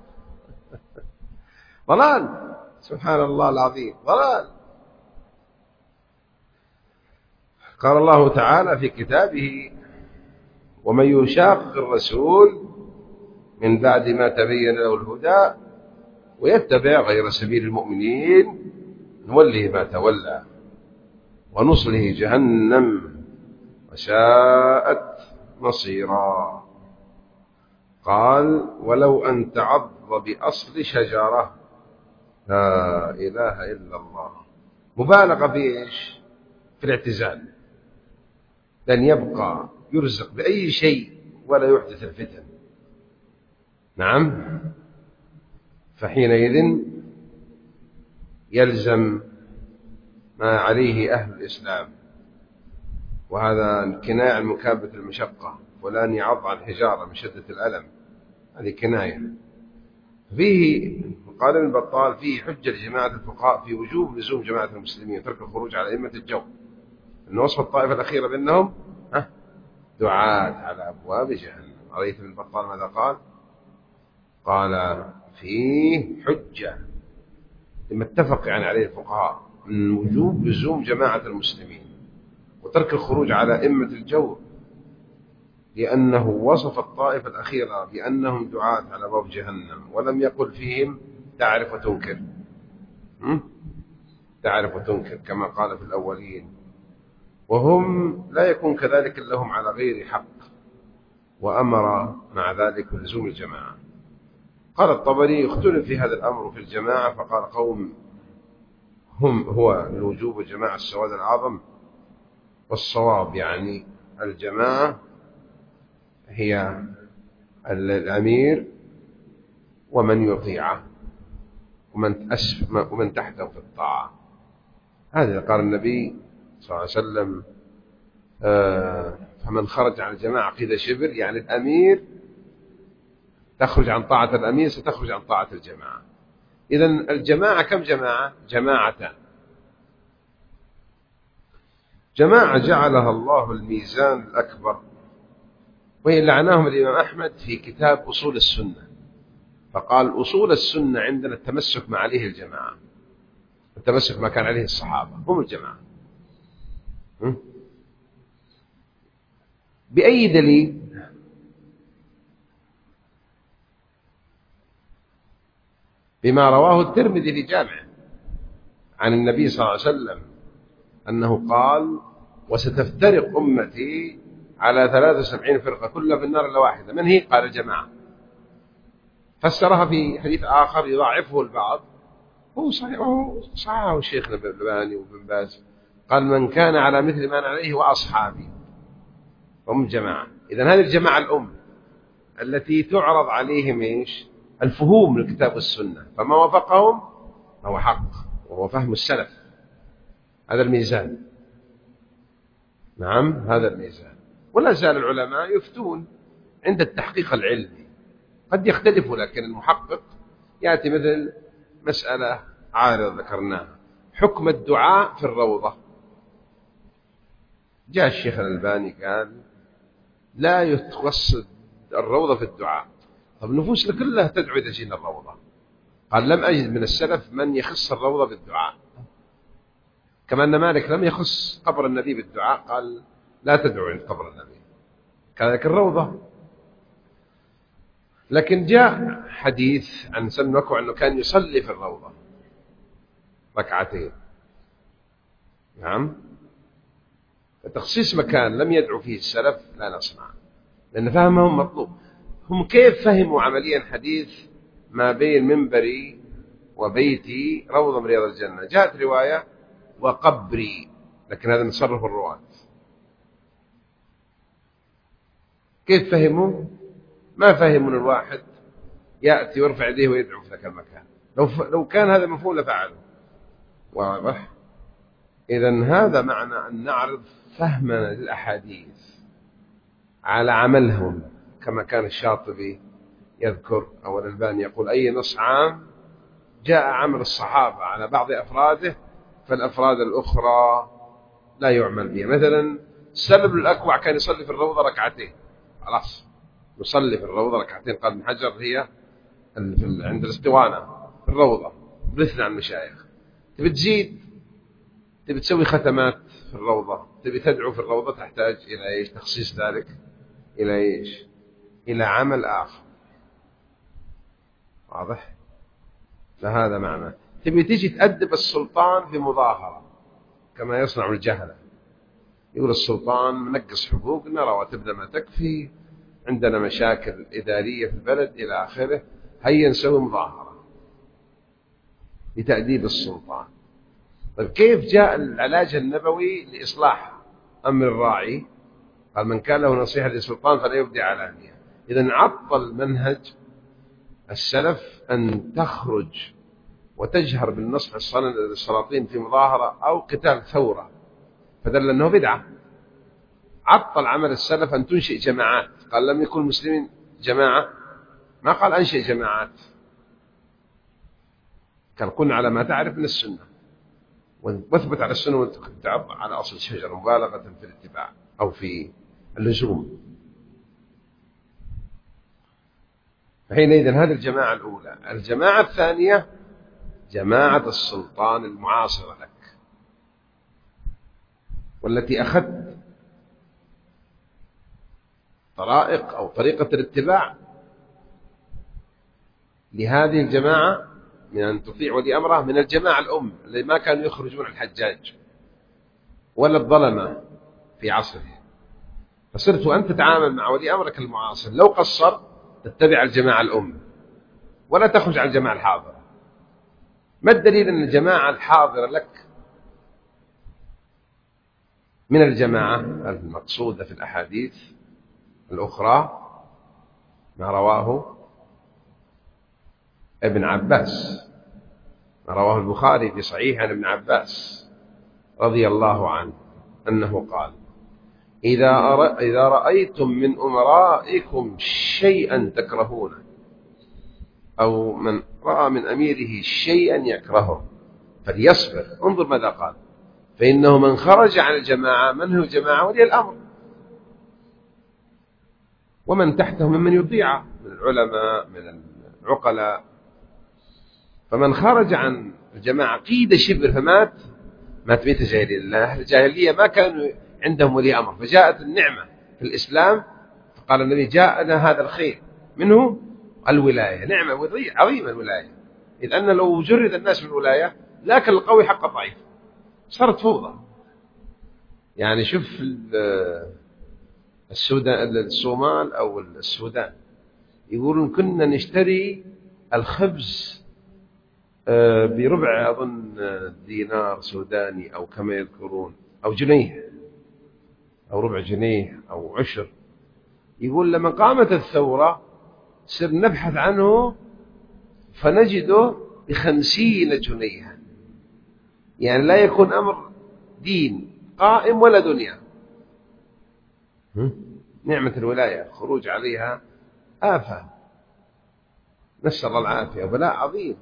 ضلال، سبحان الله العظيم، ضلال. قال الله تعالى في كتابه: ومن يشاقق الرسول من بعد ما تبين له الهدى ويتبع غير سبيل المؤمنين نوله ما تولى ونصله جهنم وساءت مصيرا. قال: ولو أن تعض بأصل شجرة. لا إله إلا الله. مبالغة في إيش؟ في الاعتزال، لن يبقى يرزق بأي شيء ولا يحدث الفتن. نعم. فحينئذ يلزم ما عليه أهل الإسلام، وهذا كناية عن مكابة المشقة. فلان يعض على الحجارة من شدة الألم، هذه كناية. فيه قال ابن بطال فيه حجة لجماعة الفقهاء في وجوب لزوم جماعة المسلمين وترك الخروج على أئمة الجو، إن وصف الطائفة الأخيرة بأنهم دعاة على أبواب جهنم. رأيت ابن بطال ماذا قال؟ قال فيه حجة لما اتفق يعني عليه الفقهاء من وجوب لزوم جماعة المسلمين وترك الخروج على أئمة الجو، لأنه وصف الطائفة الأخيرة بأنهم دعاة على أبواب جهنم ولم يقل فيهم تعرف وتنكر، تعرف وتنكر كما قال في الأولين، وهم لا يكون كذلك لهم على غير حق، وأمر مع ذلك بلزوم الجماعة. قال الطبري اختلف في هذا الأمر في الجماعة، فقال قوم هم هو الوجوب الجماعة السواد الأعظم، والصواب يعني الجماعة هي الأمير ومن يطيعه ومن, أسف ومن تحته في الطاعة. هذا قال النبي صلى الله عليه وسلم آه فمن خرج عن الجماعة قيد شبر، يعني الأمير تخرج عن طاعة الأمير ستخرج عن طاعة الجماعة. إذن الجماعة كم جماعة؟ جماعتان. جماعة جعلها الله الميزان الأكبر، وهي لعناهم الإمام أحمد في كتاب أصول السنة، فقال أصول السنة عندنا التمسك ما عليه الجماعة، التمسك ما كان عليه الصحابة هم الجماعة. بأي دليل؟ بما رواه الترمذي في جامعه عن النبي صلى الله عليه وسلم أنه قال وستفترق أمتي على ثلاث وسبعين فرقة كلها في النار إلا واحدة، من هي؟ قال الجماعة. فسرها في حديث آخر يضاعفه البعض، هو صحيح صححه الشيخ الألباني وابن باز، قال من كان على مثل ما أنا عليه وأصحابي هم الجماعة. إذن هذه الجماعة الأم التي تعرض عليهم إيش؟ الفهوم من الكتاب والسنة، فما وافقهم هو حق وهو فهم السلف، هذا الميزان. نعم هذا الميزان. ولا زال العلماء يفتون عند التحقيق العلمي، قد يختلفوا، لكن المحقق يأتي مثل مسألة عارضة ذكرناها، حكم الدعاء في الروضة. جاء الشيخ الألباني قال لا يتوسط الروضة في الدعاء، طب النفوس كلها تدعو إذا جينا الروضة. قال لم أجد من السلف من يخص الروضة بالدعاء، كما أن مالك لم يخص قبر النبي بالدعاء، قال لا تدعو عند قبر النبي، كذلك الروضة. لكن جاء حديث عن سلم وكوع أنه كان يصلي في الروضة ركعتين. نعم، تخصيص مكان لم يدعو فيه السلف لا نسمع، لأن فهمهم مطلوب. هم كيف فهموا عمليا حديث ما بين منبري وبيتي روضة من رياض الجنة؟ جاءت رواية وقبري، لكن هذا نصرف الرواة. كيف فهموا؟ ما فهموا أن الواحد يأتي ويرفع يديه ويدعو في ذاك المكان، لو, ف... لو كان هذا مفهوم لفعله. واضح؟ إذن هذا معنى أن نعرض فهمنا للأحاديث على عملهم، كما كان الشاطبي يذكر أو الألباني يقول أي نص عام جاء عمل الصحابة على بعض أفراده فالأفراد الأخرى لا يعمل بها. مثلا سلم الأكوع كان يصلي في الروضة ركعتين، خلاص يصلي في الروضة ركعتين. قال ابن حجر هي عند الاسطوانة في الروضة، بلثنا عن المشايخ. تبي تزيد، تبي تسوي ختمات في الروضة، تبي تدعو في الروضة، تحتاج إلى إيش؟ تخصيص ذلك إلى إيش؟ إلى عمل آخر. واضح؟ فهذا معنى. تبي تيجي تأدب السلطان في مظاهرة كما يصنع الجهلة، يقول السلطان منقص حقوقنا، رواتبنا ما تكفي، عندنا مشاكل إدارية في البلد إلى آخره، هيا نسوي مظاهرة لتأديب السلطان. طيب كيف جاء العلاج النبوي لإصلاح أمر الراعي؟ قال من كان له نصيحة للسلطان فلا يبدي علانية. إذن عطل منهج السلف أن تخرج وتجهر بالنصح للسلاطين في مظاهرة أو قتال ثورة، فدل أنه بدعة. عطل عمل السلف أن تنشئ جماعات. قال لم يكن المسلمين جماعة، ما قال أنشئ جماعات، كان قلنا على ما تعرف من السنة، واثبت على السنة وتعض على أصل الشجرة مبالغة في الاتباع أو في اللزوم. فحينئذ هذه الجماعة الأولى. الجماعة الثانية جماعة السلطان المعاصرة لك، والتي أخذت طرائق أو طريقة الاتباع لهذه الجماعة من أن تطيع ولي أمره من الجماعة الأم اللي ما كانوا يخرجون الحجاج ولا الظلمة في عصره، فصرت أن تتعامل مع ولي أمرك المعاصر لو قصر تتبع الجماعة الأم ولا تخرج عن الجماعة الحاضرة. ما الدليل أن الجماعة الحاضرة لك من الجماعة المقصودة في الأحاديث الأخرى؟ ما رواه ابن عباس، ما رواه البخاري في صحيح عن ابن عباس رضي الله عنه أنه قال: إذا, إذا رأيتم من أمرائكم شيئا تكرهونه، أو من رأى من أميره شيئا يكرهه فليصبر. انظر ماذا قال: فإنه من خرج عن الجماعة، من هو الجماعة؟ ولي الأمر ومن تحته ممن يطيع من العلماء من العقلاء. فمن خرج عن الجماعة قيد شبر فمات مات ميت جاهلية. لأن أهل الجاهلية ما كانوا عندهم ولي أمر، فجاءت النعمة في الإسلام، فقال النبي: جاءنا هذا الخير منه الولاية، نعمة عظيمة الولاية، إذ أن لو جرد الناس من الولاية لكن القوي حق الضعيف، صارت فوضى. يعني شوف السودان، الصومال أو السودان، يقولون كنا نشتري الخبز بربع أظن دينار سوداني أو كما يذكرون، أو جنيه أو ربع جنيه أو عشر. يقول لما قامت الثورة سر نبحث عنه فنجده بخمسين جنيها. يعني لا يكون أمر دين قائم ولا دنيا. نعمة الولاية خروج عليها آفة، نسأل الله العافية، بلاء عظيم.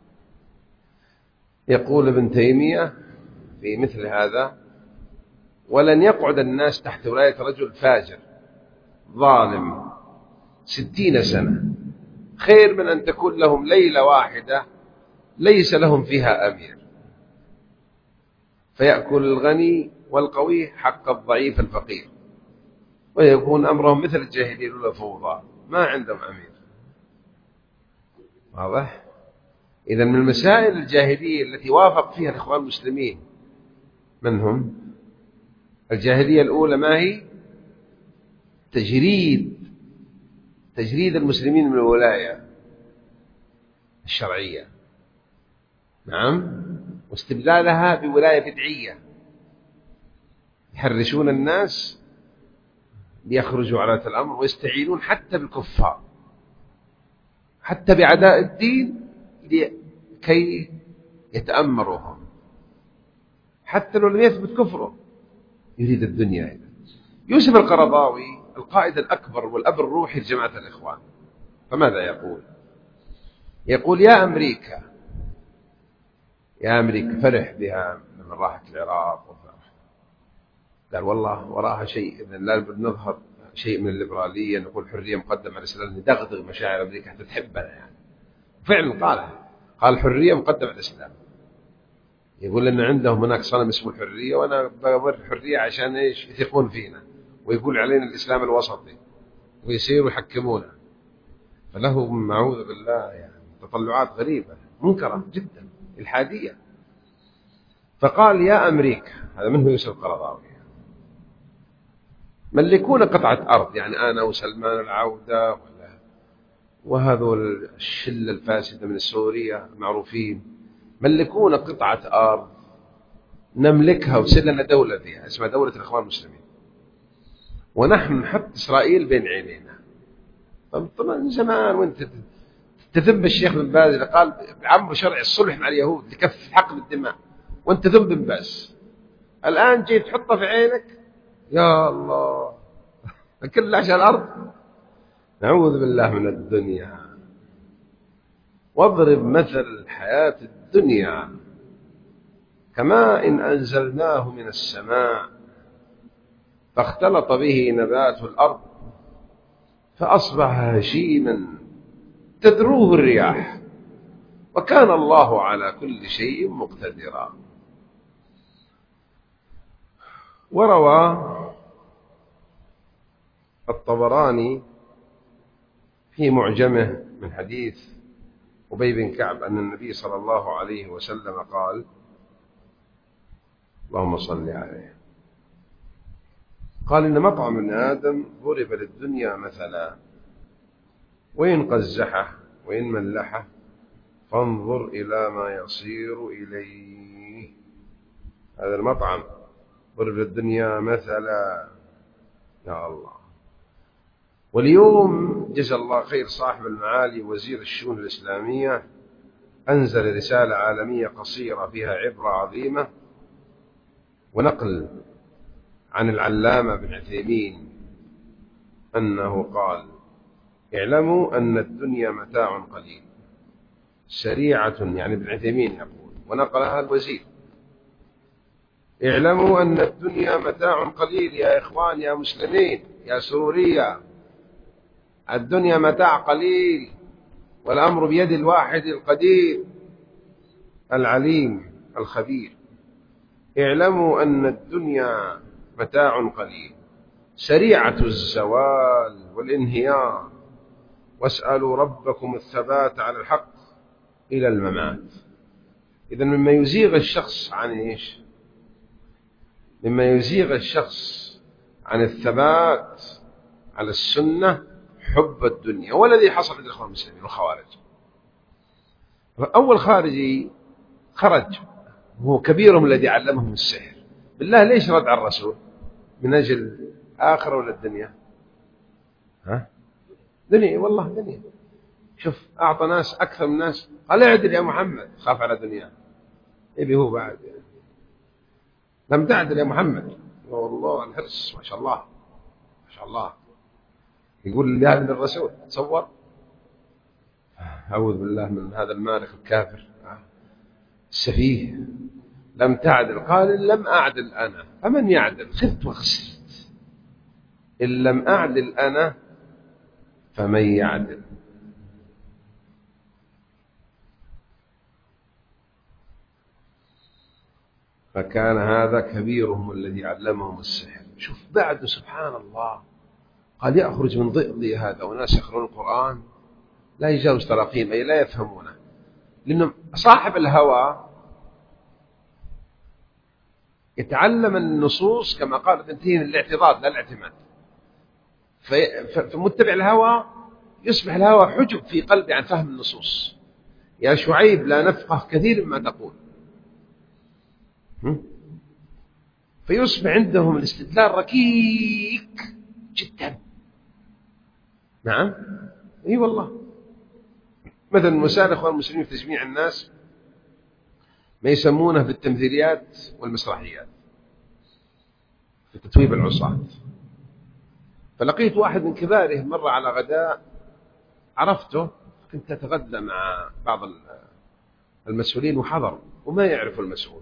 يقول ابن تيمية في مثل هذا: ولن يقعد الناس تحت ولاية رجل فاجر ظالم ستين سنة خير من أن تكون لهم ليلة واحدة ليس لهم فيها أمير، فيأكل الغني والقوي حق الضعيف الفقير، ويكون أمرهم مثل الجاهلية ولا فوضى، ما عندهم أمير. واضح؟ إذن من المسائل الجاهلية التي وافق فيها الإخوان المسلمين من هم؟ الجاهلية الأولى ما هي؟ تجريد تجريد المسلمين من الولاية الشرعية، نعم، واستبدالها بولاية بدعية، يحرشون الناس ليخرجوا على الأمر، ويستعينون حتى بالكفار حتى بعداء الدين كي يتأمروهم، حتى لو لم يثبت كفره يريد الدنيا. يوسف القرضاوي القائد الأكبر والأب الروحي لجماعة الإخوان، فماذا يقول؟ يقول: يا أمريكا يا أمريكا فرح بها من راحت العراق وفرح. قال: والله وراها شيء، إذن لا نظهر شيء من الليبرالية، نقول حرية مقدمة على الإسلام، ندغدغ مشاعر أمريكا حتى تحبنا. يعني فعلا قالها، قال حرية مقدمة على الإسلام. يقول لأن عندهم هناك صنم اسمه الحرية، وأنا بور الحرية عشان إيش؟ يثقون فينا، ويقول علينا الإسلام الوسطي، ويصيروا يحكمونا. فله معوذ بالله يعني تطلعات غريبة منكرة جدا الحادية. فقال: يا أمريكا، هذا منه يوسف القرضاوي، ملكون قطعة أرض، يعني أنا وسلمان العودة ولا وهذول الشلة الفاسدة من سوريا المعروفين، ملكون قطعة أرض نملكها وتصير لنا دولة فيها اسمها دولة الإخوان المسلمين، ونحن نحط إسرائيل بين عينينا. طبعا من زمان وانت تذم الشيخ بن باز اللي قال بعمر شرع الصلح مع اليهود لكف حقن الدماء، وانت ذنب بن باز. الآن جيت تحطه في عينك يا الله، كل عشان الأرض. نعوذ بالله من الدنيا. واضرب مثل الحياة الدنيا كماء إن أنزلناه من السماء فاختلط به نبات الأرض فأصبح هشيما تذروه الرياح وكان الله على كل شيء مقتدرا. وروى الطبراني في معجمه من حديث أبي بن كعب أن النبي صلى الله عليه وسلم قال: اللهم صل عليه، قال: إن مطعم ابن آدم ضرب للدنيا مثلا وإن قزحه وإن ملحه فانظر إلى ما يصير إليه. هذا المطعم ضرب للدنيا مثلا. يا الله. واليوم جزا الله خير صاحب المعالي وزير الشؤون الإسلامية أنزل رسالة عالمية قصيرة فيها عبرة عظيمة ونقل عن العلامة ابن عثيمين أنه قال: اعلموا أن الدنيا متاع قليل سريعة، يعني ابن عثيمين يقول، ونقلها الوزير: اعلموا أن الدنيا متاع قليل يا إخوان يا مسلمين يا سرورية، الدنيا متاع قليل والأمر بيد الواحد القدير العليم الخبير. اعلموا أن الدنيا متاع قليل سريعة الزوال والانهيار، واسألوا ربكم الثبات على الحق إلى الممات. إذن مما يزيغ الشخص عن إيش؟ مما يزيغ الشخص عن الثبات على السنة حب الدنيا، والذي حصل عند الإخوان المسلمين والخوارج. أول خارجي خرج هو كبيرهم الذي علمهم السحر، بالله ليش رد على الرسول؟ من أجل آخر ولا الدنيا؟ ها؟ دنيا، والله دنيا. شوف أعطى ناس أكثر من ناس، قال: اعدل يا محمد، خاف على دنيا. يبي هو بعد لم تعدل يا محمد. والله الحرص ما شاء الله ما شاء الله. يقول لي هذا من الرسول. تصور. أعوذ بالله من هذا المارق الكافر السفيه. لم تعدل، قال: لم أعدل أنا فمن يعدل؟ خذت وخسرت. إن لم أعدل أنا فمن يعدل؟ فكان هذا كبيرهم الذي علمهم السحر. شوف بعد سبحان الله قال: يخرج من ضئضي هذا وناس يقرؤون القرآن لا يجاوز تراقيم، أي لا يفهمونه، لأنه صاحب الهوى يتعلم النصوص كما قال ابن تيمية الاعتضاد لا الاعتماد. فمتبع الهوى يصبح الهوى حجب في قلبه عن فهم النصوص. يا شعيب لا نفقه كثير مما تقول. فيصبح عندهم الاستدلال ركيك جدا. نعم اي والله. مثلا مسائل اخوان المسلمين في تجميع الناس ما يسمونه بالتمثيليات والمسرحيات في تتويب العصاة. فلقيت واحد من كبارهم مرة على غداء، عرفته، كنت أتغدى مع بعض المسؤولين وحضر وما يعرفوا المسؤول،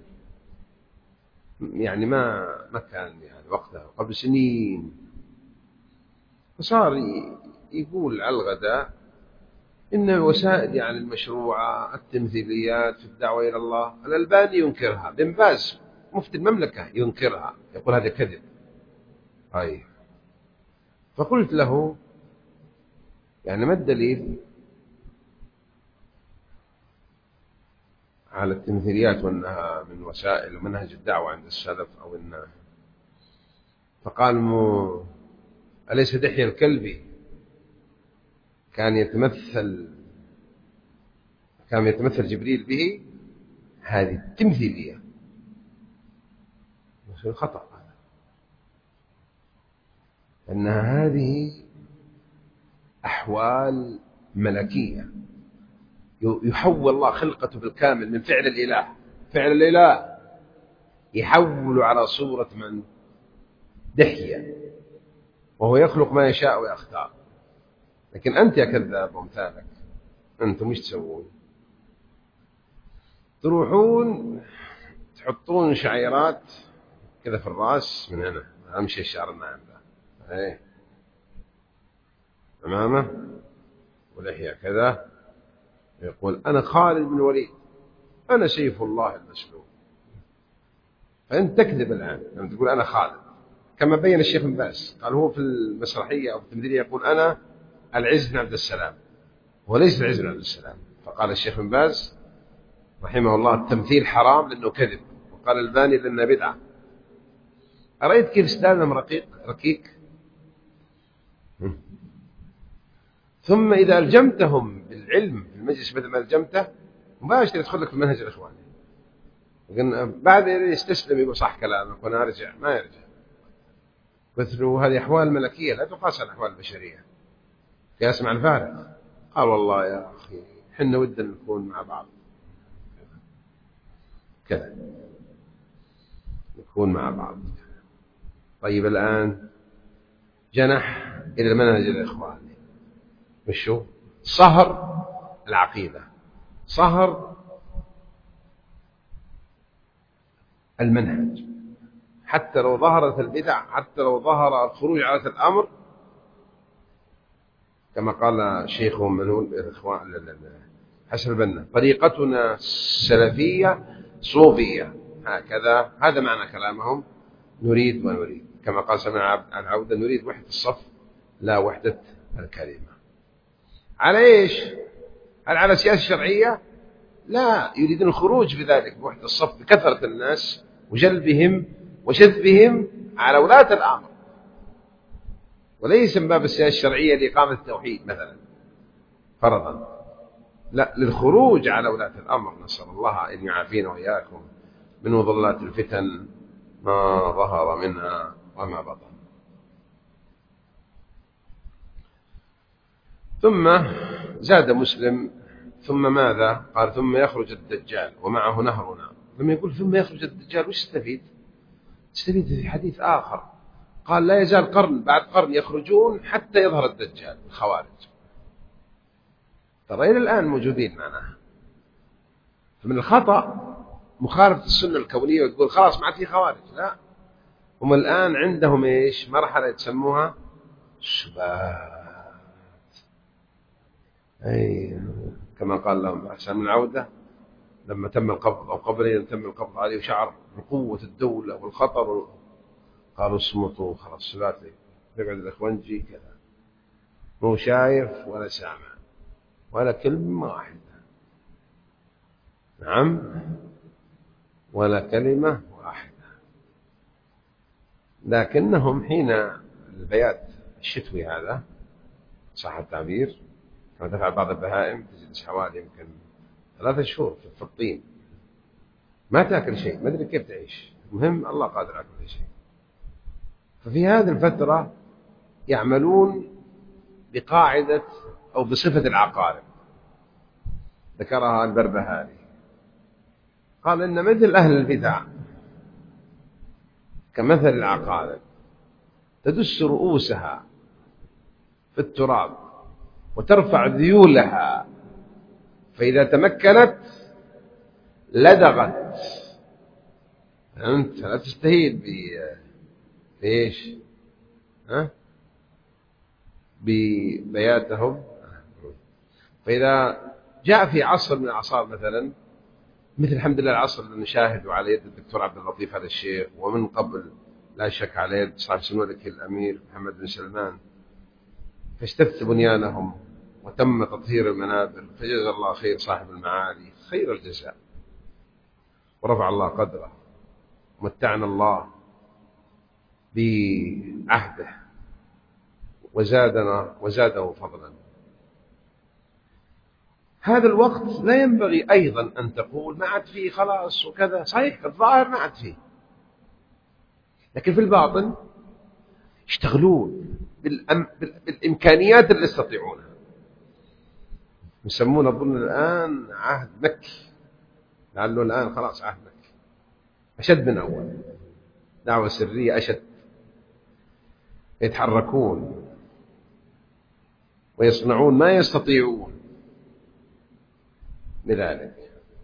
يعني ما ما كان يعني وقتها قبل سنين. فصار يقول على الغداء إن وسائل يعني المشروعة التمثيليات في الدعوة إلى الله الألباني ينكرها، بن باز مفتي المملكة ينكرها، يقول هذا كذب. أي فقلت له: يعني ما الدليل على التمثيليات وأنها من وسائل ومنهج الدعوة عند السلف أو إنها؟ فقال: مو أليس دحية الكلبي كان يتمثل كان يتمثل جبريل به؟ هذه التمثيلية خطأ، أنها هذه أحوال ملكية يحول الله خلقته بالكامل من فعل الإله، فعل الإله يحول على صورة من؟ دحية، وهو يخلق ما يشاء ويختار. لكن أنت يا كذاب وامثالك، أنتم مش تسوون؟ تروحون تحطون شعيرات كذا في الرأس من هنا، أمشي الشعر الناعم ذا، إيه، أمامه ولحية كذا، يقول أنا خالد بن الوليد، أنا سيف الله المسلول. فأنت تكذب الآن لما تقول أنا خالد، كما بين الشيخ بن باز، قال هو في المسرحية أو في التمثيلية يقول أنا العز بن عبد السلام، وليس العز بن عبد السلام. فقال الشيخ بن باز رحمه الله التمثيل حرام لأنه كذب، وقال الباني لأنه بدعة. أرأيت كيف استعلم رقيق ركيك؟ ثم إذا ألجمتهم بالعلم في المجلس بدل ما ألجمته مباشرة يدخل لك في المنهج الإخواني، بعد يستسلم يقول صح كلامك وأنا أرجع، ما يرجع. قلت له هذه أحوال ملكية لا تقاس على الأحوال البشرية، قياس مع الفارق. قال والله يا أخي حنا ودنا نكون مع بعض كذا، نكون مع بعض. طيب الآن جنح إلى المنهج الإخواني، مشو صهر العقيدة، صهر المنهج، حتى لو ظهرت البدع، حتى لو ظهر الخروج على الأمر، كما قال شيخهم من هو الإخوان حسن البنا طريقتنا سلفية صوفية، هكذا هذا معنى كلامهم، نريد ونريد، كما قال سمع العودة نريد وحدة الصف لا وحدة الكلمة. على إيش؟ هل على سياسة شرعية؟ لا، يريدون الخروج بذلك بوحدة الصف بكثرة الناس وجلبهم وشذبهم على ولاة الأمر، وليس من باب السياسة الشرعية لإقامة التوحيد مثلا فرضا، لا، للخروج على ولاة الأمر. نسأل الله أن يعافينا وإياكم من وضلات الفتن ما ظهر منها وما بطن. ثم زاد مسلم ثم ماذا؟ قال ثم يخرج الدجال ومعه نهرنا. لما يقول ثم يخرج الدجال وش تستفيد؟ تستفيد في حديث آخر قال لا يزال قرن بعد قرن يخرجون حتى يظهر الدجال الخوارج. ترى إلى الآن موجودين معنا. فمن الخطأ مخالفة السنة الكونية وتقول خلاص ما عاد في خوارج، لا، هم الآن عندهم إيش؟ مرحلة يسموها شبهات، أي كما قال لهم حسن من العودة لما تم القبض أو قبل أن تم القبض عليه وشعر بقوة الدولة والخطر، قالوا اصمتوا خلاص سلاتي، يقعد الإخوانجي كذا مو شايف ولا سامع ولا كلمة واحدة، نعم ولا كلمة واحدة. لكنهم حين البيات الشتوي هذا صح التعبير كما تفعل بعض البهائم، تجلس حوالي يمكن ثلاثة شهور في الطين ما تأكل شيء، ما أدري كيف تعيش، المهم الله قادر على كل شيء. ففي هذه الفترة يعملون بقاعدة أو بصفة العقارب ذكرها البربهاري، قال إن مثل أهل البدع كمثل العقارب تدس رؤوسها في التراب وترفع ذيولها، فإذا تمكنت لدغت. أنت لا تستهيد بإيش؟ ها؟ ببياتهم. فإذا جاء في عصر من الأعصار مثلا مثل الحمد لله العصر اللي نشاهده على يد الدكتور عبد اللطيف هذا الشيخ، ومن قبل لا شك على يد صاحب سمو الملك الأمير محمد بن سلمان، فاستفت بنيانهم وتم تطهير المنابر، فجزا الله خير صاحب المعالي خير الجزاء، ورفع الله قدره، ومتعنا الله بعهده وزادنا وزاده فضلا. هذا الوقت لا ينبغي أيضا أن تقول ما عاد فيه خلاص وكذا، صحيح الظاهر ما عاد فيه، لكن في الباطن يشتغلون بالأم... بالإمكانيات اللي يستطيعونها. يسمون أظن الآن عهد مكي، لعله الآن خلاص عهد مكي أشد من أول، دعوة سرية أشد، يتحركون ويصنعون ما يستطيعون بذلك.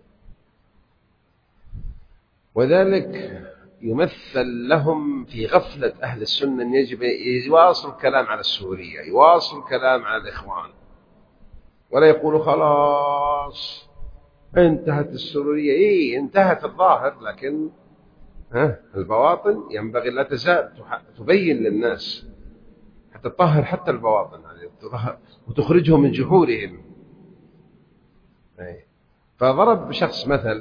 وذلك يمثل لهم في غفلة أهل السنة أن يجب يواصل الكلام على السورية، يواصل الكلام على الإخوان، ولا يقولوا خلاص انتهت السورية. إيه انتهت الظاهر، لكن ها البواطن ينبغي لا تزال تبين للناس حتى تطهر حتى البواطن وتخرجهم من جحورهم. فضرب شخص مثل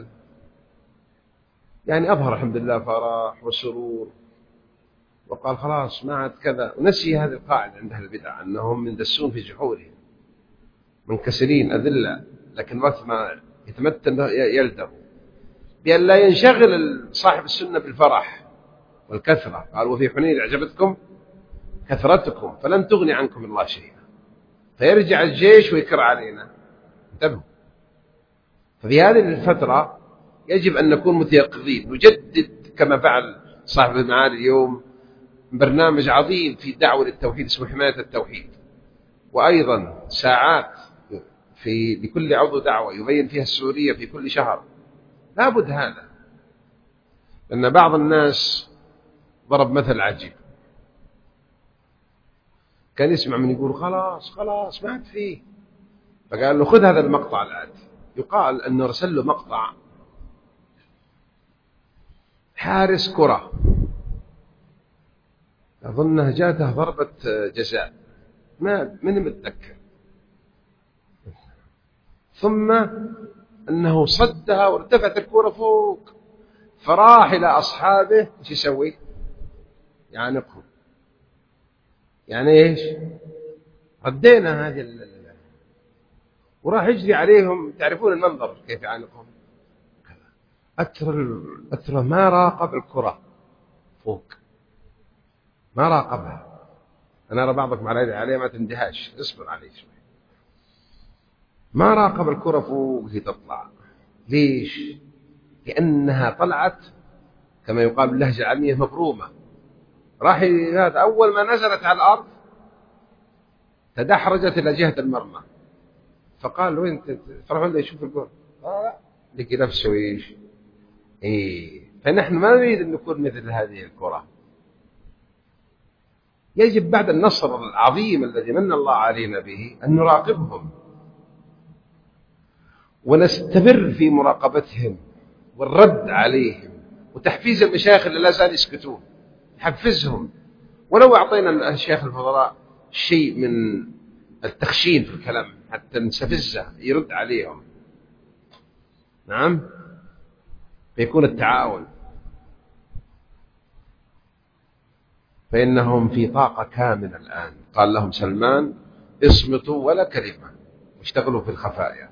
يعني أظهر الحمد لله فرح وسرور وقال خلاص ما عاد كذا، ونسي هذه القاعدة عند أهل البدع أنهم يندسون في جحورهم منكسرين أذلة، لكن وقت ما يتمتن يلدغ، بأن لا ينشغل صاحب السنة بالفرح والكثرة. قال وفي حنين أعجبتكم كثرتكم فلن تغني عنكم الله شيئا، فيرجع الجيش ويكر علينا. انتبهوا. ففي هذه الفترة يجب أن نكون متيقظين، نجدد كما فعل صاحب المعالي اليوم برنامج عظيم في دعوة للتوحيد اسمه حماية التوحيد، وأيضا ساعات في لكل عضو دعوة يبين فيها السورية في كل شهر. لا بد هذا، لأن بعض الناس ضرب مثل عجيب، كان يسمع من يقول خلاص خلاص ما عاد فيه، فقال له خذ هذا المقطع الآتي. يقال أنه رسل له مقطع حارس كرة أظنها جاته ضربة جزاء، ما من متذكر، ثم أنه صدها وارتفعت الكرة فوق، فراح إلى أصحابه ايش يسوي؟ يعانقهم. يعني إيش؟ ردينا هذه ال... وراح يجري عليهم. تعرفون المنظر كيف يعانقهم؟ أترى أترى ما راقب الكرة فوق، ما راقبها. أنا أرى بعضكم على عليه ما تندهاش، اصبر عليه شوي. ما راقب الكرة فوق وهي تطلع. ليش؟ لأنها طلعت كما يقال باللهجة العامية مبرومة. راح هذا أول ما نزلت على الأرض تدحرجت إلى جهة المرمى، فقال وين تروحون له يشوف الكرة؟ آه لقي نفسه إيش؟ إيه. فنحن ما نريد أن نكون مثل هذه الكرة. يجب بعد النصر العظيم الذي من الله علينا به أن نراقبهم ونستمر في مراقبتهم والرد عليهم وتحفيز المشايخ اللي لا زال يسكتون، نحفزهم. ولو أعطينا الشيخ الفضلاء شيء من التخشين في الكلام حتى نستفزه يرد عليهم، نعم، فيكون التعاون. فإنهم في طاقة كاملة الآن. قال لهم سلمان اصمتوا ولا كلمة واشتغلوا في الخفايا.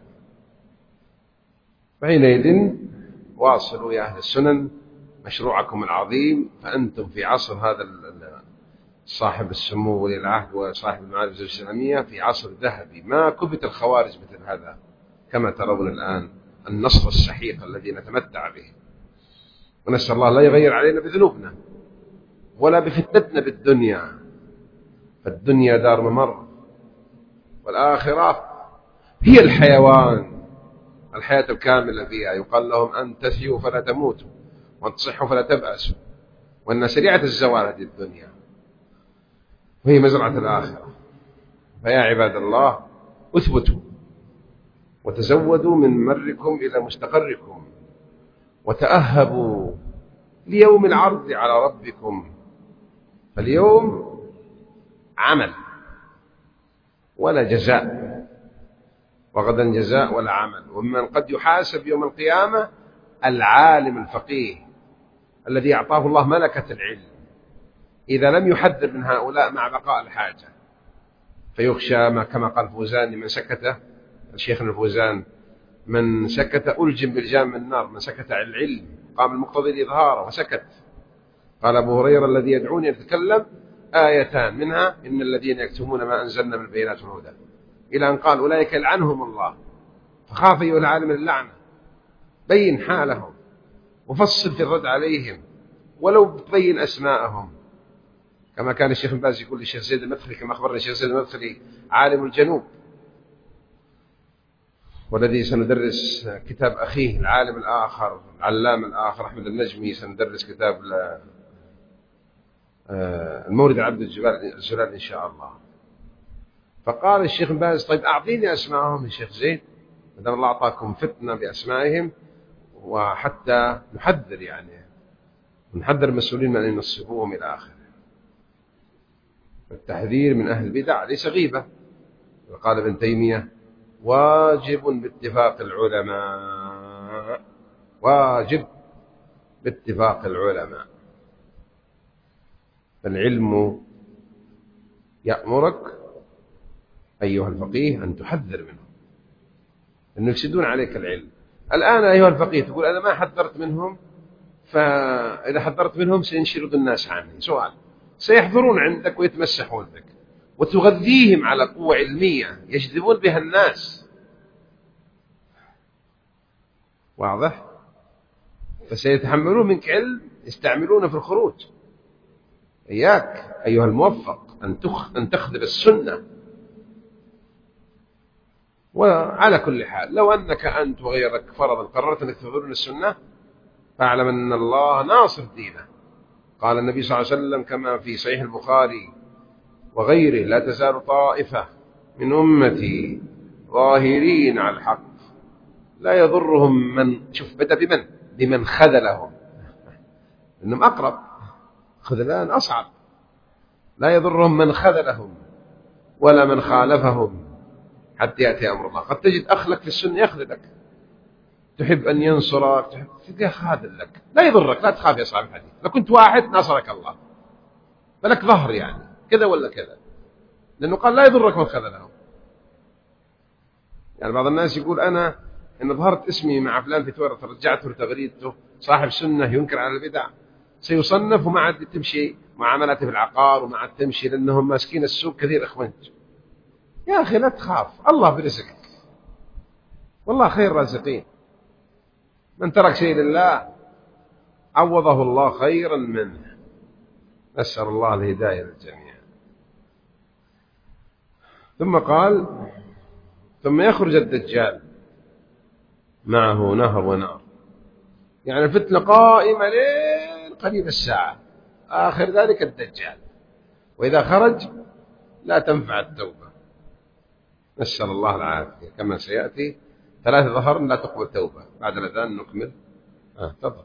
فحينئذ واصلوا يا أهل السنن مشروعكم العظيم، فأنتم في عصر هذا صاحب السمو ولي العهد وصاحب المعارف الإسلامية في عصر ذهبي، ما كبت الخوارج مثل هذا كما ترون الآن النصر السحيق الذي نتمتع به. ونسأل الله لا يغير علينا بذنوبنا ولا بفتنتنا بالدنيا، فالدنيا دار ممر والآخرة هي الحيوان، الحياة الكاملة فيها. يقال لهم أن تحيوا فلا تموتوا وأن تصحوا فلا تبأسوا، وأن سريعة الزوال هذه الدنيا وهي مزرعة الآخرة. فيا عباد الله اثبتوا وتزودوا من مركم إلى مستقركم، وتأهبوا ليوم العرض على ربكم. فاليوم عمل ولا جزاء، وغدا جزاء ولا عمل. ومن قد يحاسب يوم القيامة العالم الفقيه الذي أعطاه الله ملكة العلم، إذا لم يحذر من هؤلاء مع بقاء الحاجة فيخشى ما كما قال فوزان من سكت، الشيخ الفوزان، من سكت ألجم بالجام من النار، من سكت عن العلم قام المقتضي الإظهار وسكت. قال أبو هريرة الذي يدعوني يتكلم آيتان منها إن الذين يكتمون ما أنزلنا من البينات والهدى، إلى أن قال أولئك يلعنهم الله. فخاف أيها العالم اللعنة، بين حالهم وفصل في الرد عليهم ولو تبين أسماءهم كما كان الشيخ بن باز يقول للشيخ زيد المدخلي، كما أخبرنا الشيخ زيد المدخلي عالم الجنوب، والذي سندرس كتاب أخيه العالم الآخر العلام الآخر أحمد النجمي، سندرس كتاب المورد عبد الجلال إن شاء الله. فقال الشيخ بن باز طيب أعطيني أسمائهم يا شيخ زيد، ما دام الله أعطاكم فتنة بأسمائهم، وحتى نحذر يعني نحذر المسؤولين من أن ينصبوهم إلى آخره. التحذير من أهل البدع ليس غيبة. وقال ابن تيمية واجب باتفاق العلماء، واجب باتفاق العلماء. فالعلم يأمرك أيها الفقيه أن تحذر منهم، أنه يفسدون عليك العلم. الآن أيها الفقيه تقول أنا ما حذرت منهم، فإذا حذرت منهم سينشرد الناس عني. سؤال، سيحضرون عندك ويتمسحون بك وتغذيهم على قوة علمية يجذبون بها الناس، واضح؟ فسيتحملون منك علم يستعملونه في الخروج. إياك أيها الموفق أن أن تخذل السنة. وعلى كل حال لو أنك أنت وغيرك فرضا قررت أنك تخذلون السنة، فاعلم أن الله ناصر دينه. قال النبي صلى الله عليه وسلم كما في صحيح البخاري وغيره لا تزال طائفة من أمتي ظاهرين على الحق لا يضرهم من، شوف بدأ بمن، بمن خذلهم، إنهم أقرب، خذلان أصعب. لا يضرهم من خذلهم ولا من خالفهم حتى يأتي أمر الله. قد تجد أخلك في السنة يخذلك، تحب أن ينصرك، تحب تلقاه خاذل لك، لا يضرك، لا تخاف يا صاحب الحديث، لو كنت واحد نصرك الله، فلك ظهر يعني كذا ولا كذا، لأنه قال لا يضرك من خذلهم. يعني بعض الناس يقول أنا إن ظهرت اسمي مع فلان في تويتر رجعته لتغريدته صاحب سنة ينكر على البدع، سيصنف وما عاد تمشي معاملاته في العقار وما عاد تمشي، لأنهم ماسكين السوق كثير إخوانج. يا أخي لا تخاف، الله برزقك، والله خير رازقين. من ترك شيء لله عوضه الله خيرا منه. نسأل الله الهداية للجميع. ثم قال ثم يخرج الدجال معه نهر ونار، يعني الفتنة قائمة لين قريب الساعة، آخر ذلك الدجال، وإذا خرج لا تنفع التوبة، نسأل الله العافية، كما سيأتي ثلاث ظهر لا تقبل توبة. بعد الأذان نكمل. آه تفضل.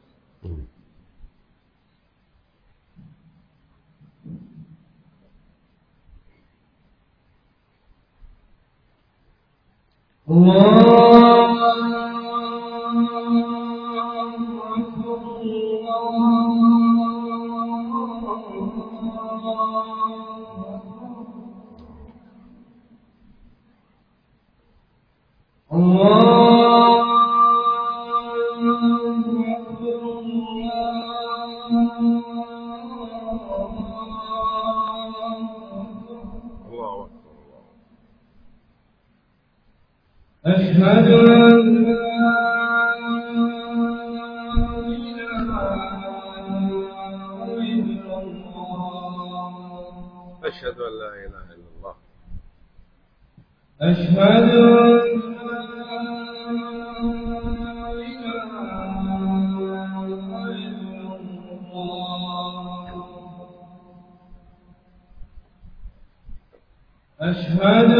الله أشهد أن لا إله إلا الله أشهد أن لا إله إلا الله أشهد أن أشهد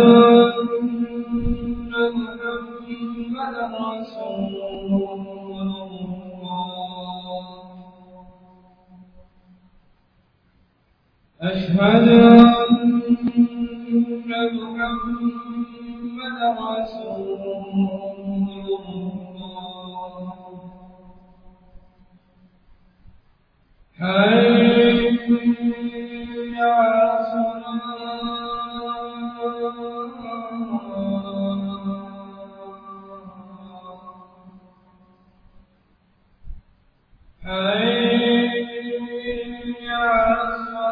أن محمدا رسول الله أشهد أن محمدا رسول الله حي على الصلاة حي على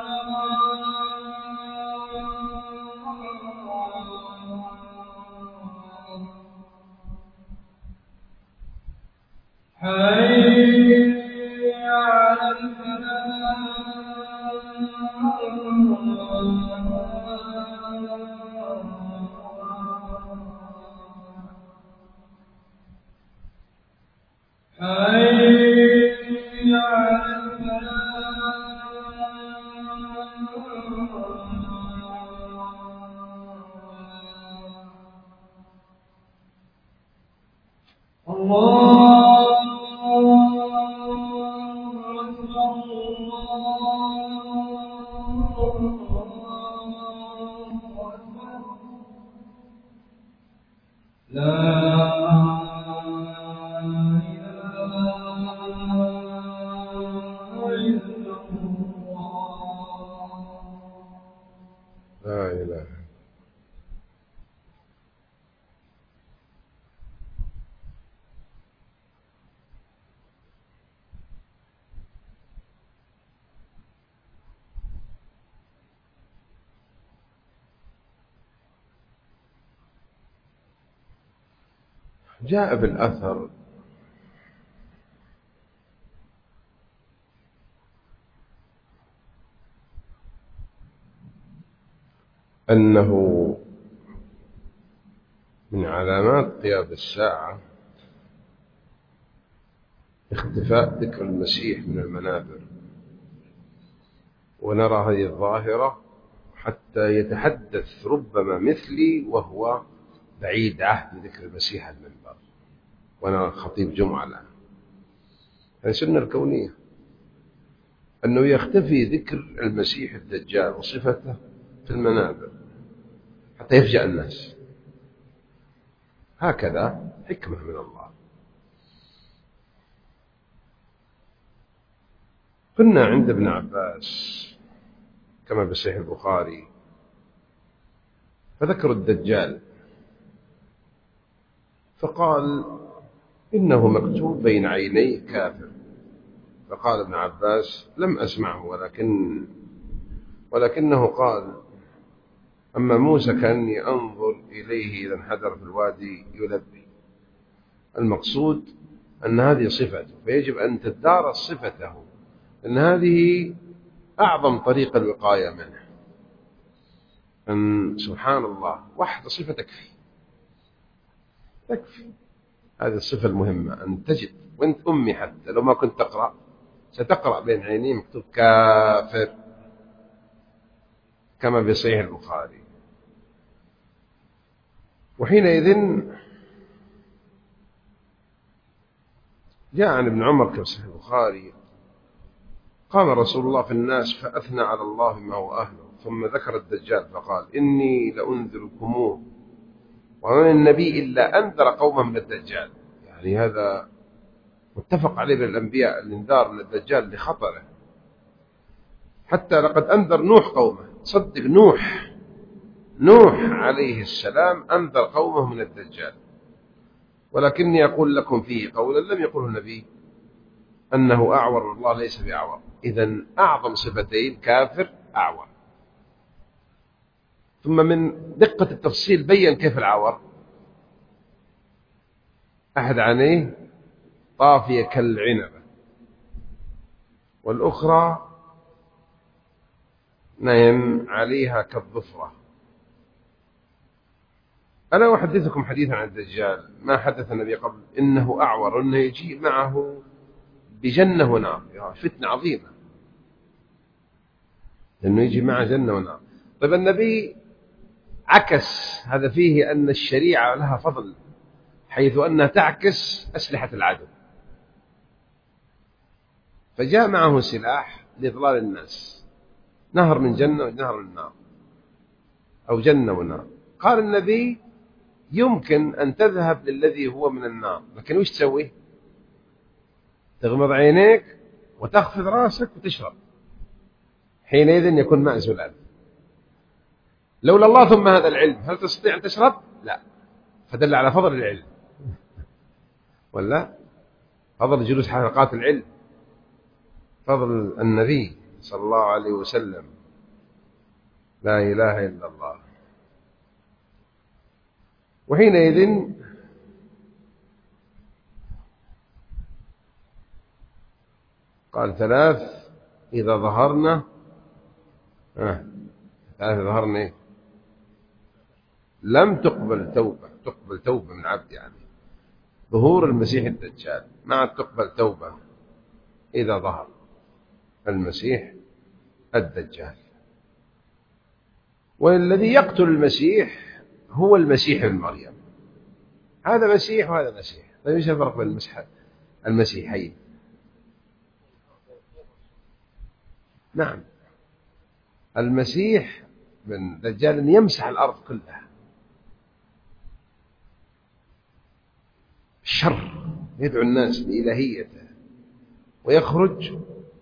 الصلاة حي على الفلاح جاء بالأثر أنه من علامات قيام الساعة اختفاء ذكر المسيح من المنابر، ونرى هذه الظاهرة حتى يتحدث ربما مثلي وهو بعيد عهد ذكر المسيح على المنبر، وأنا خطيب جمعة الآن. هذه السنة الكونية أنه يختفي ذكر المسيح الدجال وصفته في المنابر حتى يفجأ الناس. هكذا حكمة من الله. كنا عند ابن عباس كما بصحيح البخاري فذكروا الدجال فقال إنه مكتوب بين عينيه كافر. فقال ابن عباس لم أسمعه، ولكن ولكنه قال أما موسى كأني أنظر إليه إذا انحدر في الوادي يلبي. المقصود أن هذه صفته، فيجب أن تدارس صفته، أن هذه أعظم طريق الوقاية منه. أن سبحان الله واحدة صفة تكفي تكفي. هذه الصفة المهمة أن تجد، وانت أمي حتى لو ما كنت تقرأ ستقرأ بين عينيه مكتوب كافر كما في صحيح البخاري. وحينئذ جاء عن ابن عمر كما في صحيح البخاري قام رسول الله في الناس فأثنى على الله ما هو أهله، ثم ذكر الدجال فقال إني لأنذركموه وما النبي إلا أنذر قومه من الدجال. يعني هذا متفق عليه بالأنبياء الإنذار من الدجال لخطره، حتى لقد أنذر نوح قومه. صدق نوح نوح عليه السلام أنذر قومه من الدجال. ولكني أقول لكم فيه قولا لم يقله النبي أنه أعور والله ليس بأعور. إذن أعظم صفتين كافر أعور. ثم من دقة التفصيل بيّن كيف العور. أحد عينيه طافية كالعنبة، والأخرى نايم عليها كالظفرة. أنا أحدثكم حديثا عن الدجال ما حدث النبي قبل، إنه أعور، إنه يجي معه بجنة ونار. فتنة عظيمة إنه يجي معه جنة ونار. طيب النبي عكس هذا، فيه أن الشريعة لها فضل حيث أنها تعكس أسلحة العدو، فجاء معه سلاح لإضلال الناس، نهر من جنة ونهر من نار، أو جنة ونار. قال النبي يمكن أن تذهب للذي هو من النار، لكن وش تسوي؟ تغمض عينيك وتخفض راسك وتشرب، حينئذ يكون ماء زلال. لولا الله ثم هذا العلم هل تستطيع أن تشرب؟ لا. فدل على فضل العلم، ولا فضل جلوس حلقات العلم، فضل النبي صلى الله عليه وسلم. لا إله إلا الله. وحينئذ قال ثلاث إذا ظهرنا آه. ثلاث ظهرنا إيه؟ لم تقبل توبة تقبل توبة من عبد، يعني ظهور المسيح الدجال مع تقبل توبة إذا ظهر المسيح الدجال. والذي يقتل المسيح هو المسيح ابن مريم. هذا مسيح وهذا مسيح. طيب ايش الفرق بين المسيحين؟ نعم، المسيح من دجال يمسح الأرض كلها، الشر، يدعو الناس لإلهيته، ويخرج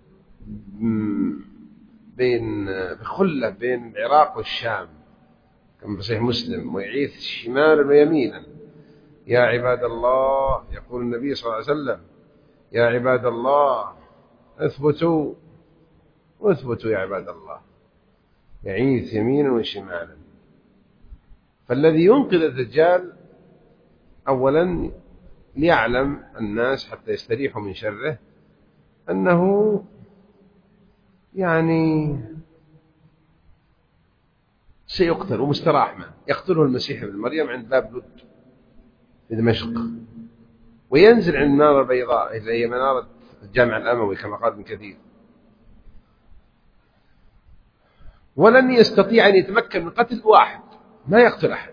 بين بخلة بين العراق والشام كما في صحيح مسلم، ويعيث شمالا ويمينا. يا عباد الله، يقول النبي صلى الله عليه وسلم: يا عباد الله اثبتوا واثبتوا يا عباد الله، يعيث يمينا وشمالا. فالذي ينقذ الدجال أولا ليعلم الناس حتى يستريحوا من شره أنه يعني سيقتل ومستراح منه. يقتله المسيح ابن مريم عند باب لد في دمشق، وينزل عند منارة البيضاء اللي هي منارة الجامع الأموي كما قال ابن كثير، ولن يستطيع أن يتمكن من قتل واحد، ما يقتل أحد.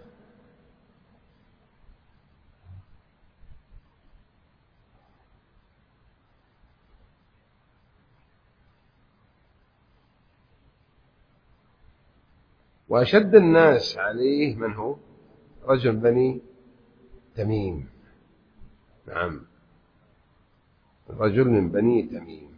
وأشد الناس عليه من هو؟ رجل بني تميم. نعم، رجل من بني تميم.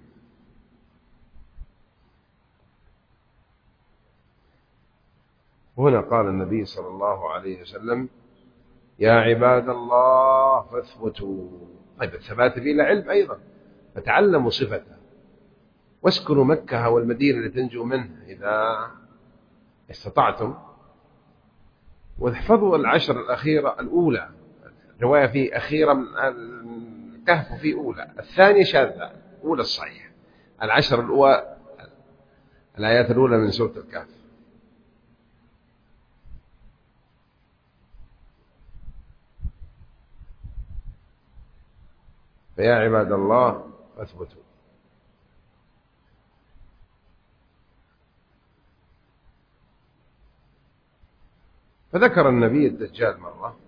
هنا قال النبي صلى الله عليه وسلم: يا عباد الله فاثبتوا. طيب الثبات به علم أيضا، فتعلموا صفته، واسكنوا مكة والمدينة لتنجوا منه إذا استطعتم، واحفظوا العشر الأخيرة الأولى. رواية في أخيرة من الكهف وفي أولى، الثانية شاذة، أولى الصحيح. العشر الأولى الآيات الأولى من سورة الكهف. فيا عباد الله فاثبتوا. فذكر النبي الدجال مرة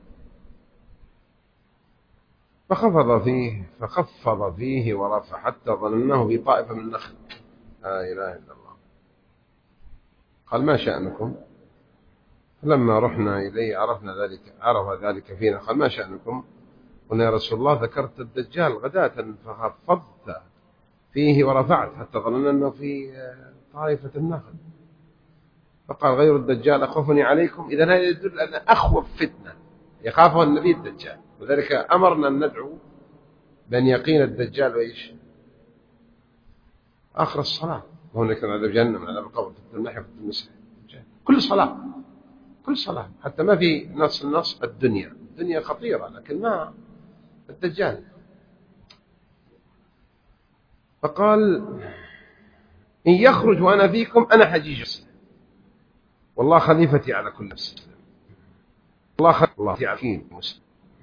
فخفض فيه فخفض فيه ورفع حتى ظنناه في طائفة من النخل. لا إله إلا الله. قال: ما شأنكم؟ فلما رحنا إليه عرفنا ذلك عرف ذلك فينا. قال: ما شأنكم؟ قلنا: يا رسول الله ذكرت الدجال غداة فخفضت فيه ورفعت حتى ظننا أنه في طائفة النخل. فقال: غير الدجال أخوفني عليكم. إذن هذا يدل أن أخوف فتنة يخافها النبي الدجال، وذلك أمرنا أن ندعو بأن يقين الدجال وإيش آخر الصلاة. وهناك من عذاب جهنم من عذاب القبر من ناحية المسح كل صلاة كل صلاة، حتى ما في نص النص الدنيا الدنيا خطيرة، لكن ما الدجال. فقال: إن يخرج وأنا فيكم أنا حجيج مسلم، والله خليفتي على كل مسلم، الله خليفتي على كل مسلم.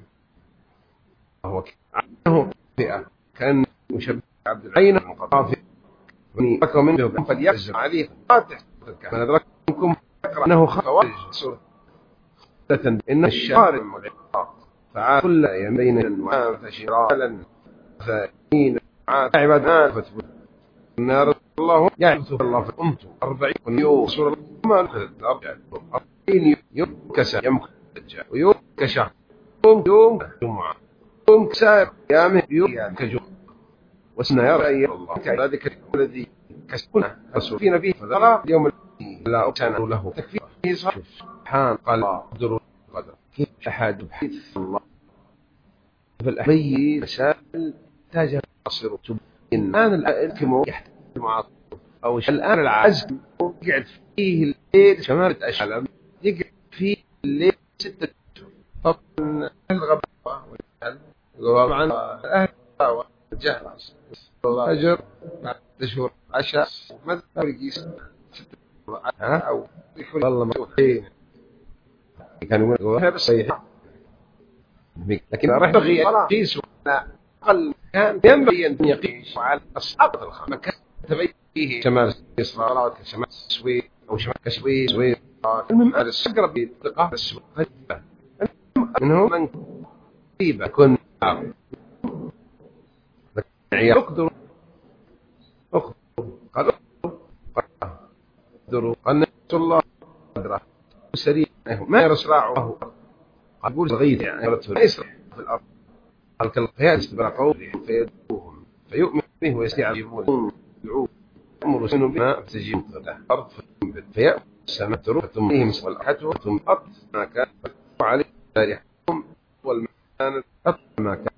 هو عنه فئة كان مشبه عبد العين المقاطع بني أكرم منه فليحزم عليه فاتح. من أدرككم أنه خرج سورة إن الشعار والعقاق فعال كل يمين وعام فشرالا فإن عبادنا فتبت النار. الله يعبث الله في أمته أربعين يوم سورة الله ما نخذت أربعين يوم كسا يمكن الدجال ويوم كشهر يوم يوم جمعة يوم كسا يامه يوم كجمعة وسنا يرى أي الله ذلك الذي كسبنا رسول فينا فيه فذرى اليوم الذي لا أبتنى له تكفيه سبحان قال قدر قدر كيف أحد بحيث الله فالأحبي مسائل تاجه أصير تبين الآن الكمو يحتاج معاطف أو الآن العزم يقعد فيه الليل شمالة أشعلم يقعد فيه الليل ستة طبعا الغباء والغباء عن أهل والجهل أجر بعد شهور عشاء ماذا يقيس ها أو يقول والله ما كانوا يقولون بس صحيح، لكن راح يبغي قيس ولا أقل كان ينبغي أن يقيش على أصحاب الخمر مكان تبين فيه شمال إسرائيل كشمال السويد أو شمال كشوي سويد المهم أرس أقرب بثقة السويد منهم من قريبة كن يقدر أخذ قد قدروا أن نسوا الله قدره سريع ما يرسراعه قد يقول صغير يعني ما يسرع في الأرض قال كالقياد استبرقوا فيدعوهم فيؤمن به ويستعجبون يدعوه أمر سنوا بما تجيب الأرض فيأمر السماء تروح ثم يمس والأحد ثم أرض ما كان عليه تاريخهم والمكان أرض ما كان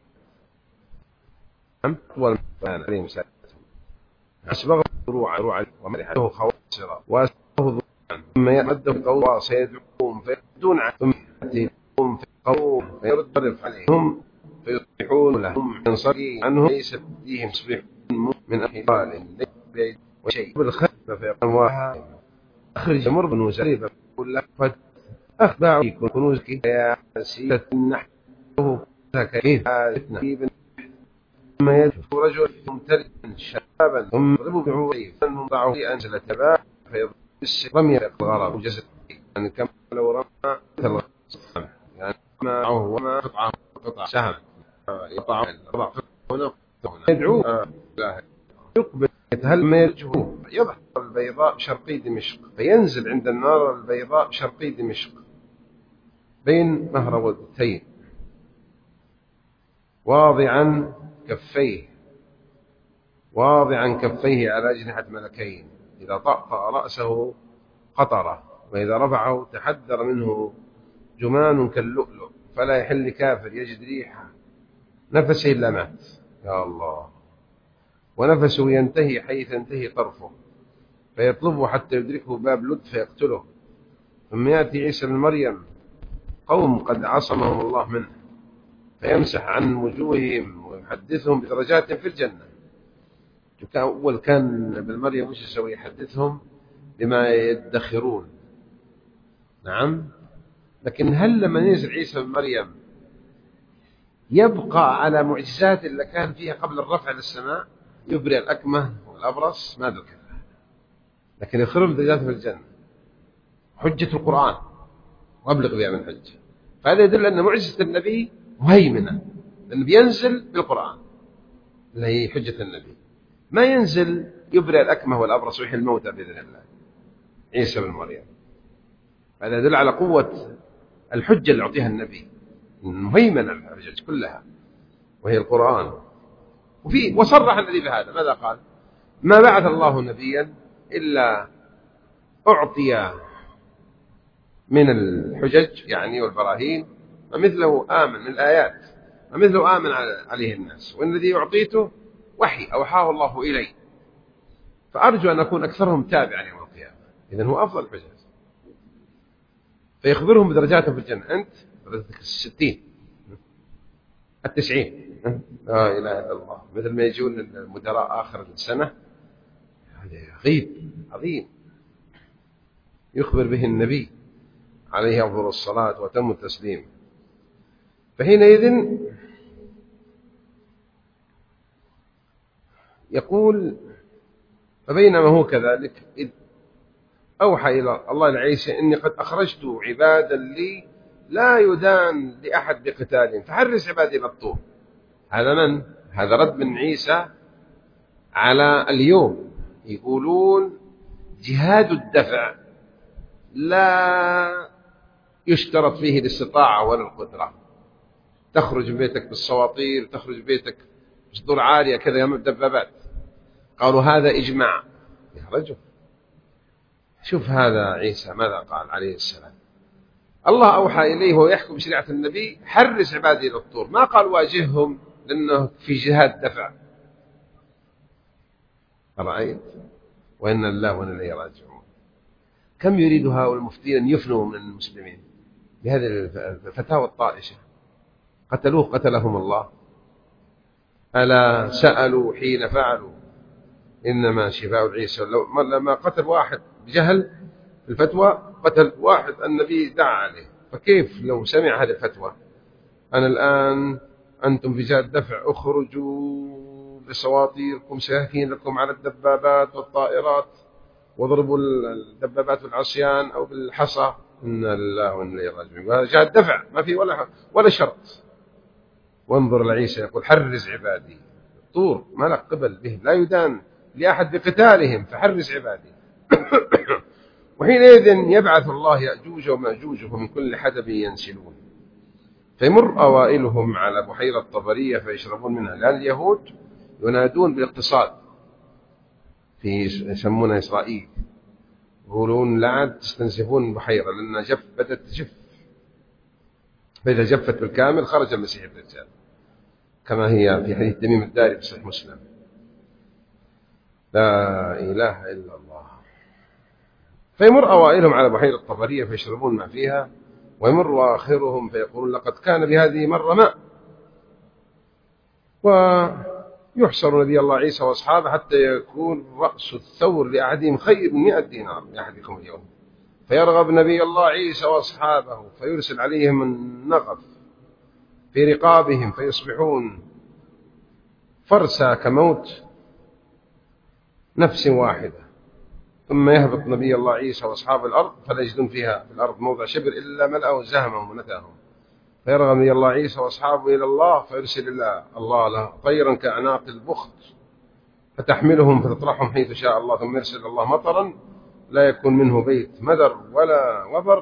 والمكان عليه مساعدتهم أسبغ روعا روعا ومرحته خواسرا وأسبغه ضوعا ثم يمده قوة سيدعوهم فيردون عنه ثم يأتيهم في قوم فيرد رف عليهم فيصبحون لهم ينصري عنهم ليس بديهم يصبحون من أحوال ليس بيد وشيء بالخلف فيقول واحد أخرج مر بن وزريبة يقول لك قد أخبع فيكم كنوزك يا سيدة نحوه كيف هذا ثم يدفع رجل ممتلئا شابا ثم يضرب بعوضه فانضعه في أنزل تباه فيضرب بالسرم يقضى غرب وجسد يعني كما لو رمى مثل يعني معه وما قطعه قطع سهم يقطع هنا يدعوه يقبل يتهل ما يرجوه يظهر البيضاء شرقي دمشق فينزل عند النار البيضاء شرقي دمشق بين مهرودتين واضعا كفيه واضعا كفيه على أجنحة ملكين إذا طأطأ رأسه قطره وإذا رفعه تحدر منه جمان كاللؤلؤ فلا يحل كافر يجد ريحه نفسه إلا مات يا الله ونفسه ينتهي حيث ينتهي طرفه فيطلبه حتى يدركه باب لد فيقتله ثم يأتي عيسى بن مريم قوم قد عصمهم الله منه فيمسح عن وجوههم ويحدثهم بدرجات في الجنة. أول كان ابن مريم وش يسوي؟ يحدثهم بما يدخرون. نعم. لكن هل لما ينزل عيسى بن مريم يبقى على معجزات اللي كان فيها قبل الرفع للسماء؟ يبرئ الأكمه والأبرص ما ذكر، لكن يخرب درجات في الجنة. حجة القرآن وأبلغ بها من حجة. فهذا يدل أن معجزة النبي مهيمنة، لأنه بينزل بالقرآن اللي هي حجة النبي، ما ينزل يبرئ الأكمه والأبرص ويحيي الموتى بإذن الله عيسى بن مريم. هذا يدل على قوة الحجة اللي أعطيها النبي، مهيمنة الحجج كلها وهي القرآن. وفي وصرح النبي بهذا، ماذا قال؟ ما بعث الله نبيا إلا أعطي من الحجج يعني والبراهين ومثله آمن من الآيات ومثله آمن عليه الناس، والذي أعطيته وحي أوحاه الله إلي، فأرجو أن أكون أكثرهم تابعا يوم القيامة. إذن هو أفضل الحجج، فيخبرهم بدرجاتهم في الجنة. أنت درجتك الستين التسعين لا إله إلا الله، مثل ما يجون المدراء آخر السنة. هذا غيب عظيم يخبر به النبي عليه أفضل الصلاة وتم التسليم. فحينئذ يقول فبينما هو كذلك إذ أوحى إلى الله لعيسى إني قد أخرجت عبادا لي لا يدان لأحد بقتال فحرس عبادي للطور. هذا من؟ هذا رد من عيسى على اليوم يقولون جهاد الدفع لا يشترط فيه الاستطاعة ولا القدرة. تخرج من بيتك بالصواطير، تخرج من بيتك بصدور عالية كذا يوم الدبابات. قالوا هذا إجماع. يا رجل شوف هذا عيسى ماذا قال عليه السلام؟ الله أوحى إليه ويحكم بشريعة النبي حرس عبادي للطور، ما قال واجههم لأنه في جهاد دفع. رأيت؟ وإن الله وإن إليه راجعون. كم يريد هؤلاء المفتين أن يفنوا من المسلمين بهذه الفتاوى الطائشة؟ قتلوه قتلهم الله. ألا سألوا حين فعلوا إنما شفاء عيسى. لما قتل واحد بجهل الفتوى قتل واحد النبي دعا عليه، فكيف لو سمع هذه الفتوى؟ أنا الآن أنتم في جهة الدفع اخرجوا بسواطيركم سيهفينكم على الدبابات والطائرات واضربوا الدبابات بالعصيان أو بالحصى. إنا لله وإنا إليه راجعون. وهذا جهة الدفع ما في ولا ولا شرط. وانظر لعيسى يقول حرز عبادي. طور ما لك قبل به، لا يدان لأحد بقتالهم فحرز عبادي. وحينئذ يبعث الله يأجوج ومأجوج ومن كل حدب ينسلون، فيمر أوائلهم على بحيرة طبرية فيشربون منها. لأن اليهود ينادون بالاقتصاد، في يسمونها إسرائيل، يقولون لا عاد تستنسفون البحيرة لأنها جف بدأت تجف، فإذا جفت بالكامل خرج المسيح الدجال، كما هي في حديث تميم الداري في صحيح مسلم. لا إله إلا الله. فيمر أوائلهم على بحيرة طبرية فيشربون ما فيها، ويمر آخرهم فيقولون لقد كان بهذه مرة ماء. ويحشر نبي الله عيسى وأصحابه حتى يكون رأس الثور لأحدهم خير من مئة دينار لأحدكم اليوم، فيرغب نبي الله عيسى وأصحابه فيرسل عليهم النغف في رقابهم فيصبحون فرسا كموت نفس واحدة. ثم يهبط نبي الله عيسى وأصحاب الأرض فلا يجدون فيها في الأرض موضع شبر إلا ملأه زهمهم ونتاهم، فيرغب نبي الله عيسى وأصحابه إلى الله فيرسل الله الله له طيرا كأعناق البخت فتحملهم فتطرحهم حيث شاء الله، ثم يرسل الله مطرا لا يكون منه بيت مدر ولا وبر،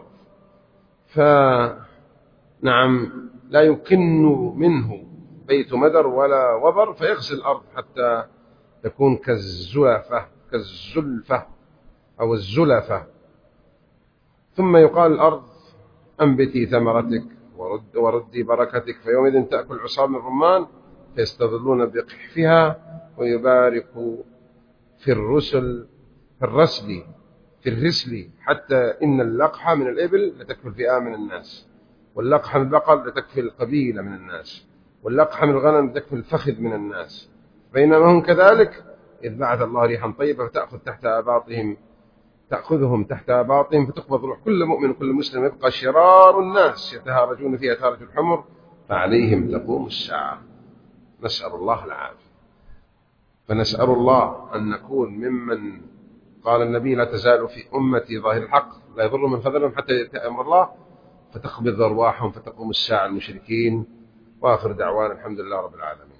فنعم لا يكن منه بيت مدر ولا وبر، فيغسل الأرض حتى تكون كالزلفة كالزلفة أو الزلفة. ثم يقال الأرض أنبتي ثمرتك ورد وردي بركتك، فيومئذ تأكل عصام الرمان فيستظلون بقحفها ويبارك في الرسل في الرسل في الرسل حتى إن اللقحة من الإبل لتكفي الفئام من الناس، واللقحة من البقر لتكفي القبيلة من الناس، واللقحة من الغنم لتكفي الفخذ من الناس. بينما هم كذلك إذ بعث الله ريحا طيبة فتأخذ تحت أباطهم تأخذهم تحت أباطهم فتقبض روح كل مؤمن وكل مسلم، يبقى شرار الناس يتهارجون فيها تهارج الحمر فعليهم تقوم الساعة. نسأل الله العافية. فنسأل الله أن نكون ممن قال النبي لا تزال في أمتي ظاهر الحق لا يضر من خذلهم حتى يأتي أمر الله، فتقبض أرواحهم فتقوم الساعة المشركين. وآخر دعوانا الحمد لله رب العالمين.